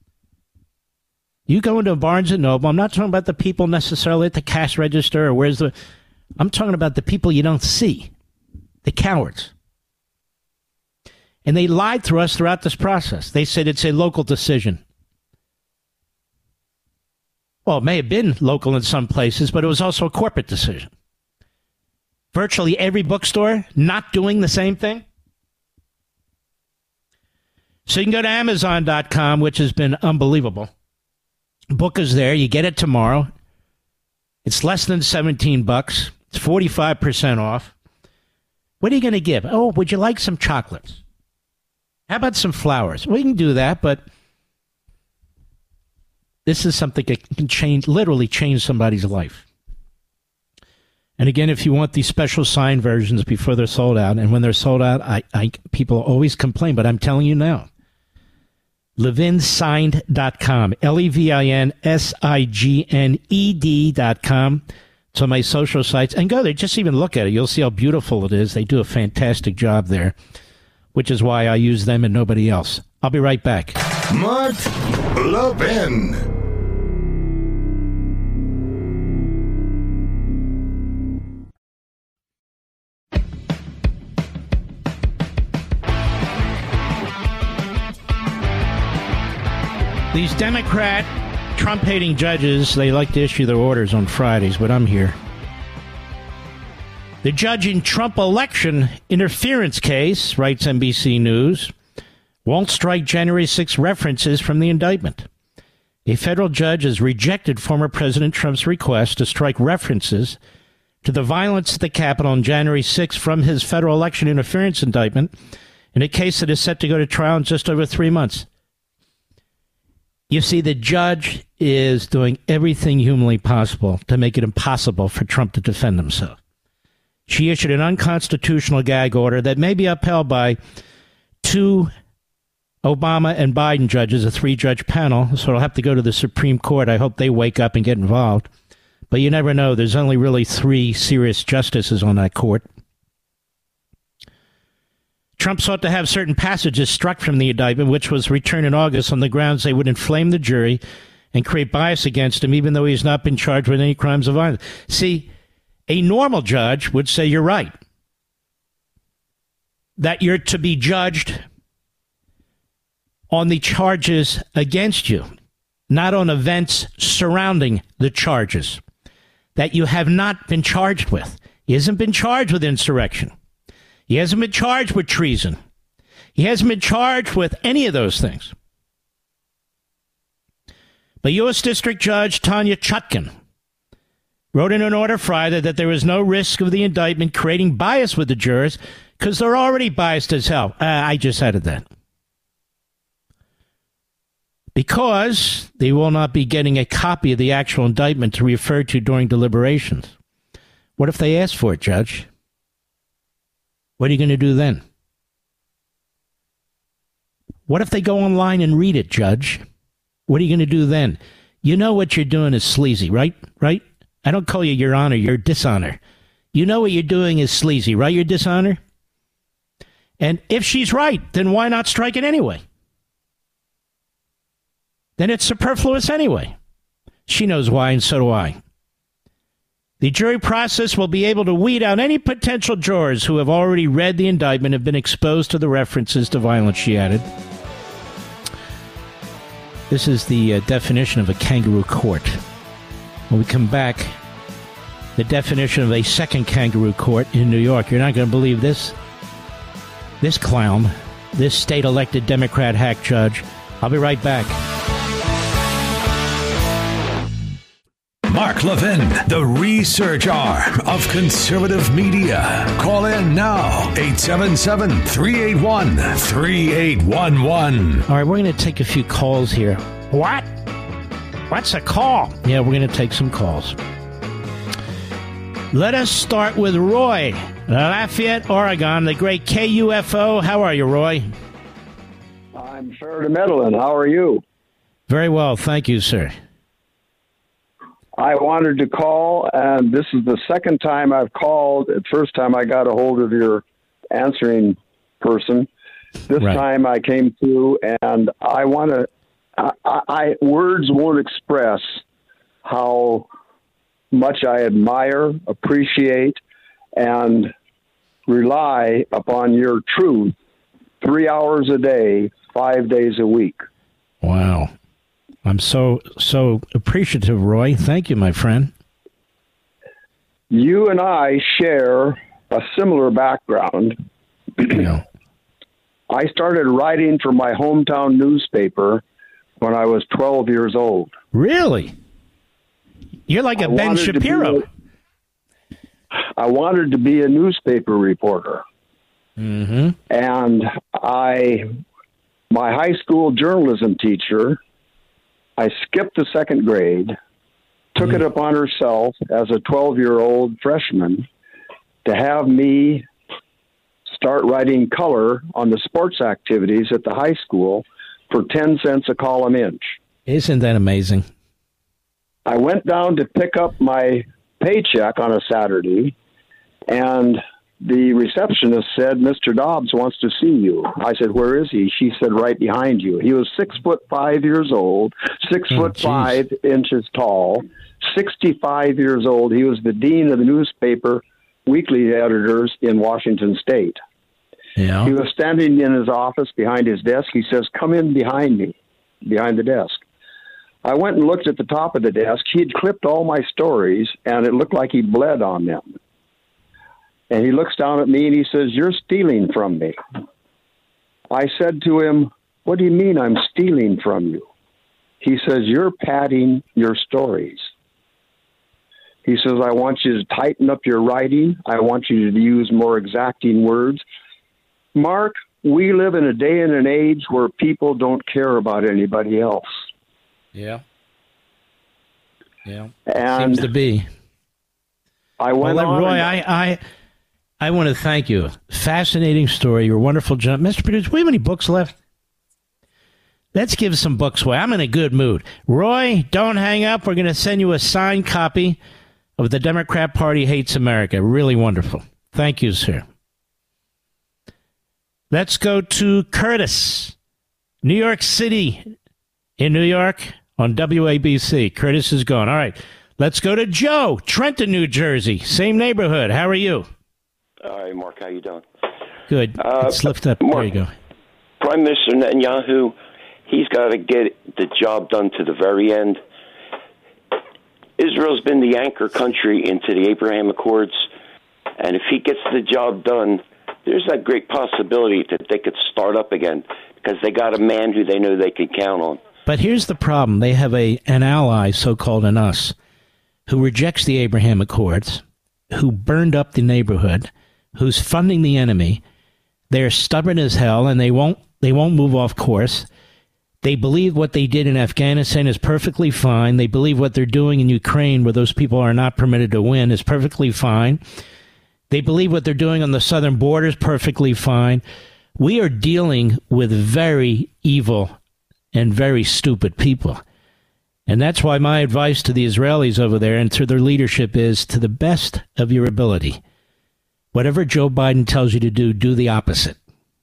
You go into a Barnes and Noble, I'm not talking about the people necessarily at the cash register or where's the... I'm talking about the people you don't see, the cowards. And they lied to us throughout this process. They said it's a local decision. Well, it may have been local in some places, but it was also a corporate decision. Virtually every bookstore not doing the same thing. So you can go to amazon dot com, which has been unbelievable. Book is there. You get it tomorrow. It's less than seventeen bucks. It's forty-five percent off. What are you going to give? Oh, would you like some chocolates? How about some flowers? We can do that, but This is something that can change, literally change somebody's life. And again, if you want these special signed versions before they're sold out, and when they're sold out, I, I people always complain, but I'm telling you now. Levin Signed dot com, L E V I N S I G N E D dot com. It's on my social sites. And go there, just even look at it. You'll see how beautiful it is. They do a fantastic job there, which is why I use them and nobody else. I'll be right back. Mark Levin. These Democrat, Trump-hating judges, they like to issue their orders on Fridays, but I'm here. The judge in Trump election interference case, writes N B C News, won't strike January sixth references from the indictment. A federal judge has rejected former President Trump's request to strike references to the violence at the Capitol on January sixth from his federal election interference indictment in a case that is set to go to trial in just over three months. You see, the judge is doing everything humanly possible to make it impossible for Trump to defend himself. She issued an unconstitutional gag order that may be upheld by two Obama and Biden judges, a three-judge panel, so it'll have to go to the Supreme Court. I hope they wake up and get involved. But you never know. There's only really three serious justices on that court. Trump sought to have certain passages struck from the indictment, which was returned in August on the grounds they would inflame the jury and create bias against him, even though he has not been charged with any crimes of violence. See, a normal judge would say you're right, that you're to be judged on the charges against you, not on events surrounding the charges that you have not been charged with. He hasn't been charged with insurrection. He hasn't been charged with treason. He hasn't been charged with any of those things. But U S District Judge Tanya Chutkan wrote in an order Friday that there was no risk of the indictment creating bias with the jurors because they're already biased as hell. Uh, I just added that. Because they will not be getting a copy of the actual indictment to refer to during deliberations. What if they ask for it, Judge? What are you going to do then? What if they go online and read it, Judge? What are you going to do then? You know what you're doing is sleazy, right? Right? I don't call you Your Honor, you're dishonor. You know what you're doing is sleazy, right? Your dishonor? And if she's right, then why not strike it anyway? Then it's superfluous anyway. She knows why, and so do I. The jury process will be able to weed out any potential jurors who have already read the indictment and have been exposed to the references to violence, she added. This is the uh, definition of a kangaroo court. When we come back, the definition of a second kangaroo court in New York. You're not going to believe this. This clown, this state-elected Democrat hack judge. I'll be right back. Mark Levin, the research arm of conservative media. Call in now, eight seven seven, three eight one, three eight one one. All right, we're going to take a few calls here. What? What's a call? Yeah, we're going to take some calls. Let us start with Roy, Lafayette, Oregon, the great K U F O. How are you, Roy? I'm Sheridan Medellin. How are you? Very well, thank you, sir. I wanted to call, and this is the second time I've called. The first time I got a hold of your answering person. This right. time I came through, and I want to, I, I, words won't express how much I admire, appreciate, and rely upon your truth three hours a day, five days a week. Wow. I'm so, so appreciative, Roy. Thank you, my friend. You and I share a similar background. Yeah. I started writing for my hometown newspaper when I was twelve years old. Really? You're like a I Ben Shapiro. A, I wanted to be a newspaper reporter. Mm-hmm. And I, my high school journalism teacher I skipped the second grade, took mm-hmm. it upon herself as a twelve-year-old freshman to have me start writing color on the sports activities at the high school for ten cents a column inch. Isn't that amazing? I went down to pick up my paycheck on a Saturday, and the receptionist said, Mister Dobbs wants to see you. I said, where is he? She said, right behind you. He was six foot five years old, six oh, foot geez. five inches tall, sixty-five years old. He was the dean of the newspaper weekly editors in Washington State. Yeah. He was standing in his office behind his desk. He says, come in behind me, behind the desk. I went and looked at the top of the desk. He'd clipped all my stories, and it looked like he bled on them. And he looks down at me, and he says, you're stealing from me. I said to him, what do you mean I'm stealing from you? He says, you're padding your stories. He says, I want you to tighten up your writing. I want you to use more exacting words. Mark, we live in a day and an age where people don't care about anybody else. Yeah. Yeah. And seems to be. I went well, on. Roy, and... I, I, I want to thank you. Fascinating story. You're a wonderful jump. Mister Producer, do we have any books left? Let's give some books away. I'm in a good mood. Roy, don't hang up. We're going to send you a signed copy of The Democrat Party Hates America. Really wonderful. Thank you, sir. Let's go to Curtis, New York City, in New York on W A B C. Curtis is gone. All right. Let's go to Joe, Trenton, New Jersey. Same neighborhood. How are you? All right, Mark. How you doing? Good. Uh, it's lifted up. Mark, there you go. Prime Minister Netanyahu, he's got to get the job done to the very end. Israel's been the anchor country into the Abraham Accords, and if he gets the job done, there's that great possibility that they could start up again because they got a man who they know they can count on. But here's the problem. They have a an ally, so-called in us, who rejects the Abraham Accords, who burned up the neighborhood, who's funding the enemy. They're stubborn as hell, and they won't they won't move off course. They believe what they did in Afghanistan is perfectly fine. They believe what they're doing in Ukraine, where those people are not permitted to win, is perfectly fine. They believe what they're doing on the southern border is perfectly fine. We are dealing with very evil and very stupid people. And that's why my advice to the Israelis over there and to their leadership is, to the best of your ability, whatever Joe Biden tells you to do, do the opposite.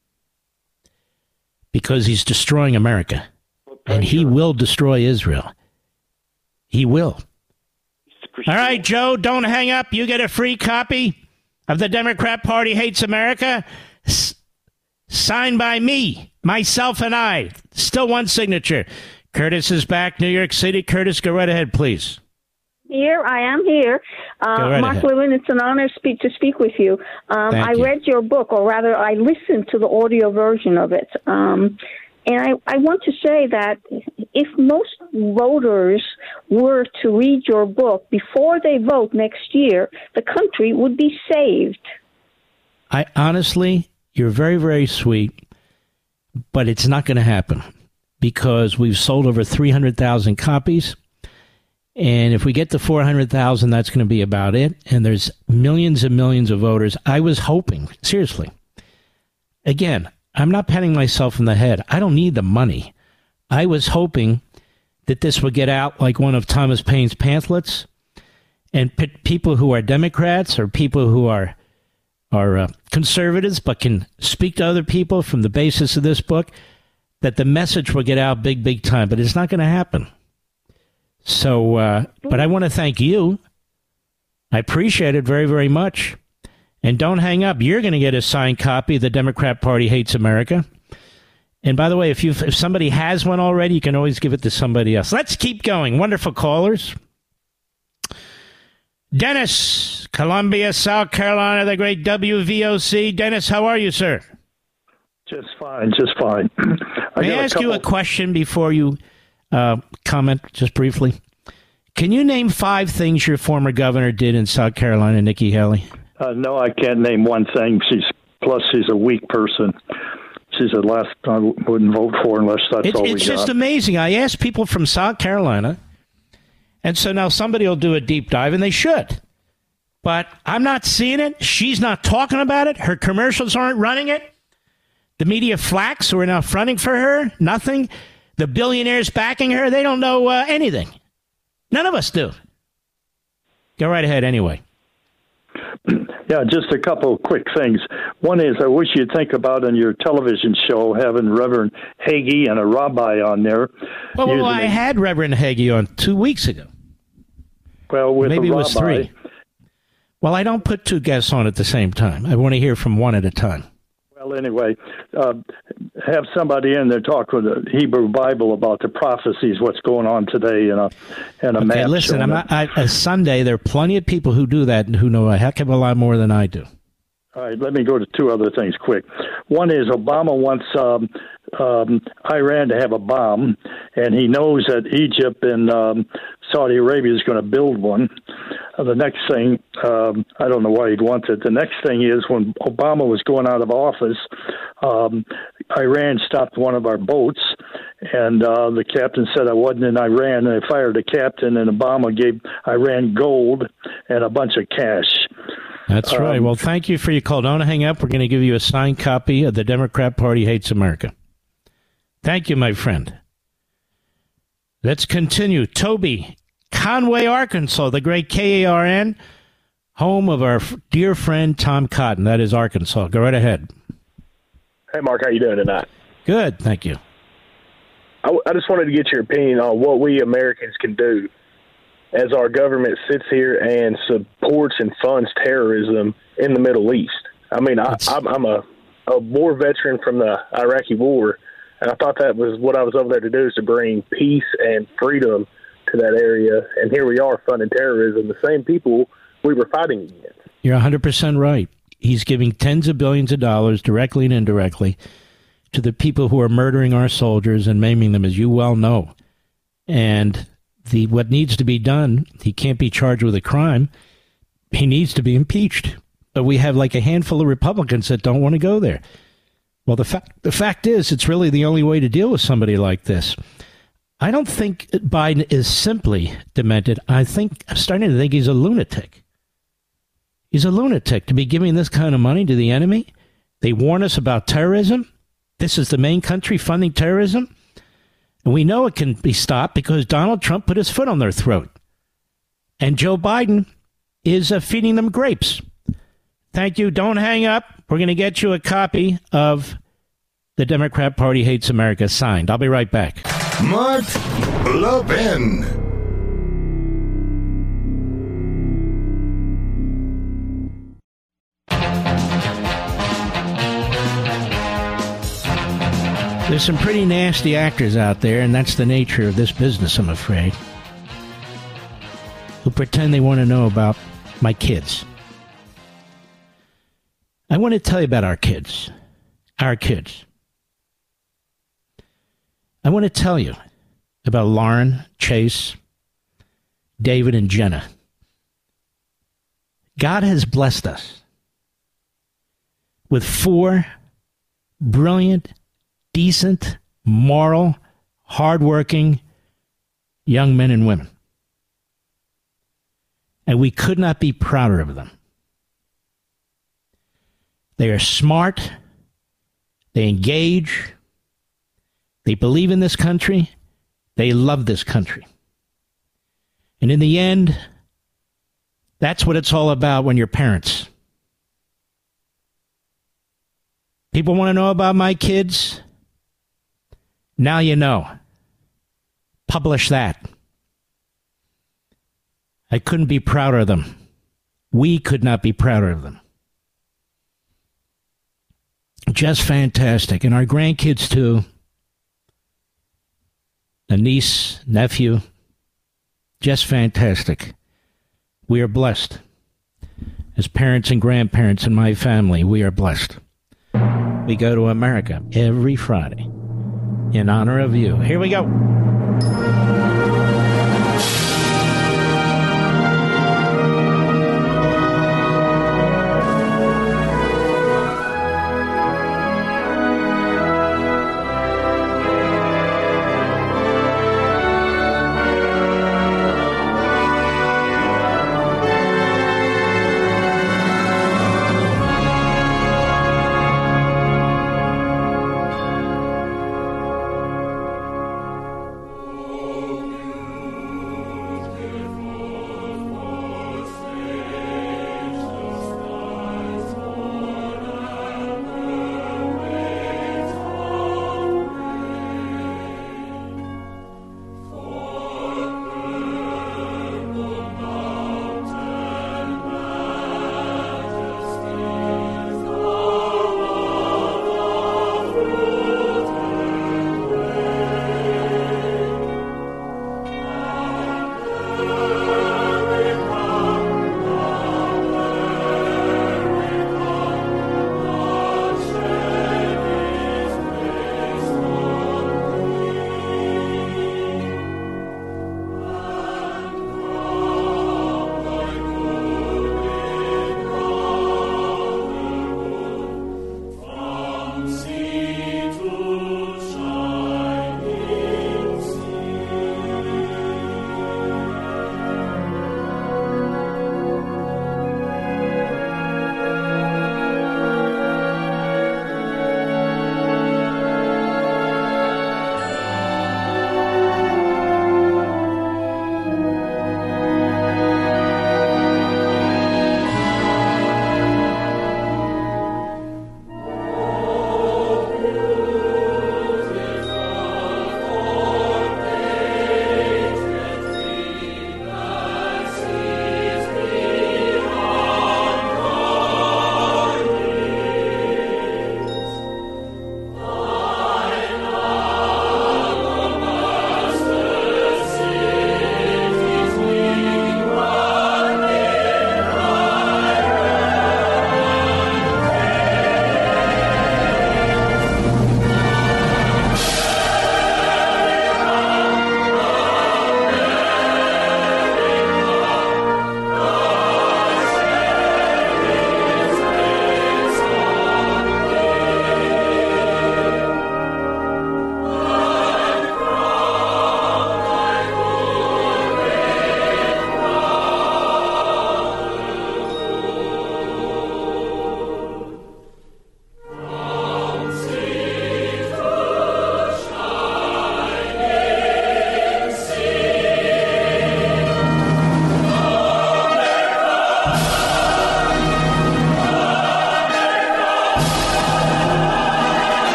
Because he's destroying America. And he will destroy Israel. He will. All right, Joe, don't hang up. You get a free copy of The Democrat Party Hates America, S- signed by me, myself, and I. Still one signature. Curtis is back, New York City. Curtis, go right ahead, please. Here, I am here. Uh, right Mark ahead. Levin, it's an honor speak, to speak with you. Um, I you. read your book, or rather, I listened to the audio version of it. Um, and I, I want to say that if most voters were to read your book before they vote next year, the country would be saved. I honestly, you're very, very sweet, but it's not going to happen because we've sold over three hundred thousand copies. And if we get to four hundred thousand, that's going to be about it. And there's millions and millions of voters. I was hoping, seriously, again, I'm not patting myself in the head. I don't need the money. I was hoping that this would get out like one of Thomas Paine's pamphlets, and p- people who are Democrats or people who are are uh, conservatives but can speak to other people from the basis of this book, that the message will get out big, big time. But it's not going to happen. So, uh, but I want to thank you. I appreciate it very, very much. And don't hang up. You're going to get a signed copy of The Democrat Party Hates America. And by the way, if you if somebody has one already, you can always give it to somebody else. Let's keep going. Wonderful callers. Dennis, Columbia, South Carolina, the great W V O C. Dennis, how are you, sir? Just fine, just fine. I May I ask couple... you a question before you uh, comment, just briefly? Can you name five things your former governor did in South Carolina, Nikki Haley? Uh, no, I can't name one thing. She's plus she's a weak person. She's the last I wouldn't vote for unless that's it, all we it's got. just amazing. I asked people from South Carolina, and so now somebody will do a deep dive, and they should. But I'm not seeing it. She's not talking about it. Her commercials aren't running it. The media flacks who are now fronting for her, nothing. The billionaires backing her, they don't know uh, anything. None of us do. Go right ahead anyway. Yeah, just a couple of quick things. One is I wish you'd think about in your television show having Reverend Hagee and a rabbi on there. Well, well I a, had Reverend Hagee on two weeks ago. Well, with Maybe a it was rabbi, three. Well, I don't put two guests on at the same time. I want to hear from one at a time. Well, anyway, uh, have somebody in there talk with the Hebrew Bible about the prophecies, what's going on today, and a and a okay, map. Listen, I'm not, I, a Sunday. There are plenty of people who do that and who know a heck of a lot more than I do. All right, let me go to two other things quick. One is Obama wants um, um, Iran to have a bomb, and he knows that Egypt and um, Saudi Arabia is going to build one. Uh, the next thing, um, I don't know why he'd want it. The next thing is when Obama was going out of office, um, Iran stopped one of our boats, and uh, the captain said I wasn't in Iran, and they fired the captain, and Obama gave Iran gold and a bunch of cash. That's um, right. Well, thank you for your call. Don't hang up. We're going to give you a signed copy of The Democrat Party Hates America. Thank you, my friend. Let's continue. Toby, Conway, Arkansas, the great K A R N, home of our dear friend Tom Cotton. That is Arkansas. Go right ahead. Hey, Mark, how you doing tonight? Good, thank you. I, I just wanted to get your opinion on what we Americans can do as our government sits here and supports and funds terrorism in the Middle East. I mean, I, I'm, I'm a, a war veteran from the Iraqi war, and I thought that was what I was over there to do, is to bring peace and freedom to that area. And here we are funding terrorism, the same people we were fighting against. You're one hundred percent right. He's giving tens of billions of dollars directly and indirectly to the people who are murdering our soldiers and maiming them, as you well know. And the what needs to be done, he can't be charged with a crime. He needs to be impeached. But we have like a handful of Republicans that don't want to go there. Well, the fact the fact is, it's really the only way to deal with somebody like this. I don't think Biden is simply demented. I think I'm starting to think he's a lunatic. He's a lunatic to be giving this kind of money to the enemy. They warn us about terrorism. This is the main country funding terrorism. And we know it can be stopped because Donald Trump put his foot on their throat. And Joe Biden is uh, feeding them grapes. Thank you. Don't hang up. We're going to get you a copy of The Democrat Party Hates America signed. I'll be right back. Mark Levin. There's some pretty nasty actors out there, and that's the nature of this business, I'm afraid, who pretend they want to know about my kids. I want to tell you about our kids. Our kids. I want to tell you about Lauren, Chase, David, and Jenna. God has blessed us with four brilliant, decent, moral, hardworking young men and women. And we could not be prouder of them. They are smart. They engage. They believe in this country. They love this country. And in the end, that's what it's all about when you're parents. People want to know about my kids? Now you know. Publish that. I couldn't be prouder of them. We could not be prouder of them. Just fantastic. And our grandkids, too. A niece, nephew. Just fantastic. We are blessed. As parents and grandparents in my family, we are blessed. We go to America every Friday in honor of you. Here we go.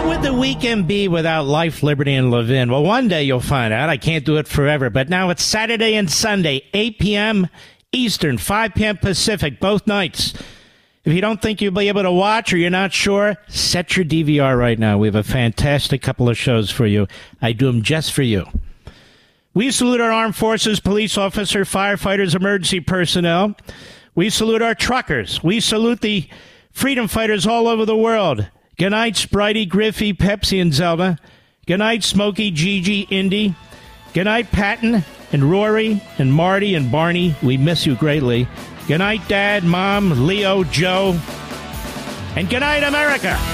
What would the weekend be without Life, Liberty, and Levin? Well, one day you'll find out. I can't do it forever. But now it's Saturday and Sunday, eight p.m. Eastern, five p.m. Pacific, both nights. If you don't think you'll be able to watch or you're not sure, set your D V R right now. We have a fantastic couple of shows for you. I do them just for you. We salute our armed forces, police officers, firefighters, emergency personnel. We salute our truckers. We salute the freedom fighters all over the world. Good night, Spritey, Griffey, Pepsi, and Zelda. Good night, Smokey, Gigi, Indy. Good night, Patton and Rory and Marty and Barney. We miss you greatly. Good night, Dad, Mom, Leo, Joe. And good night, America.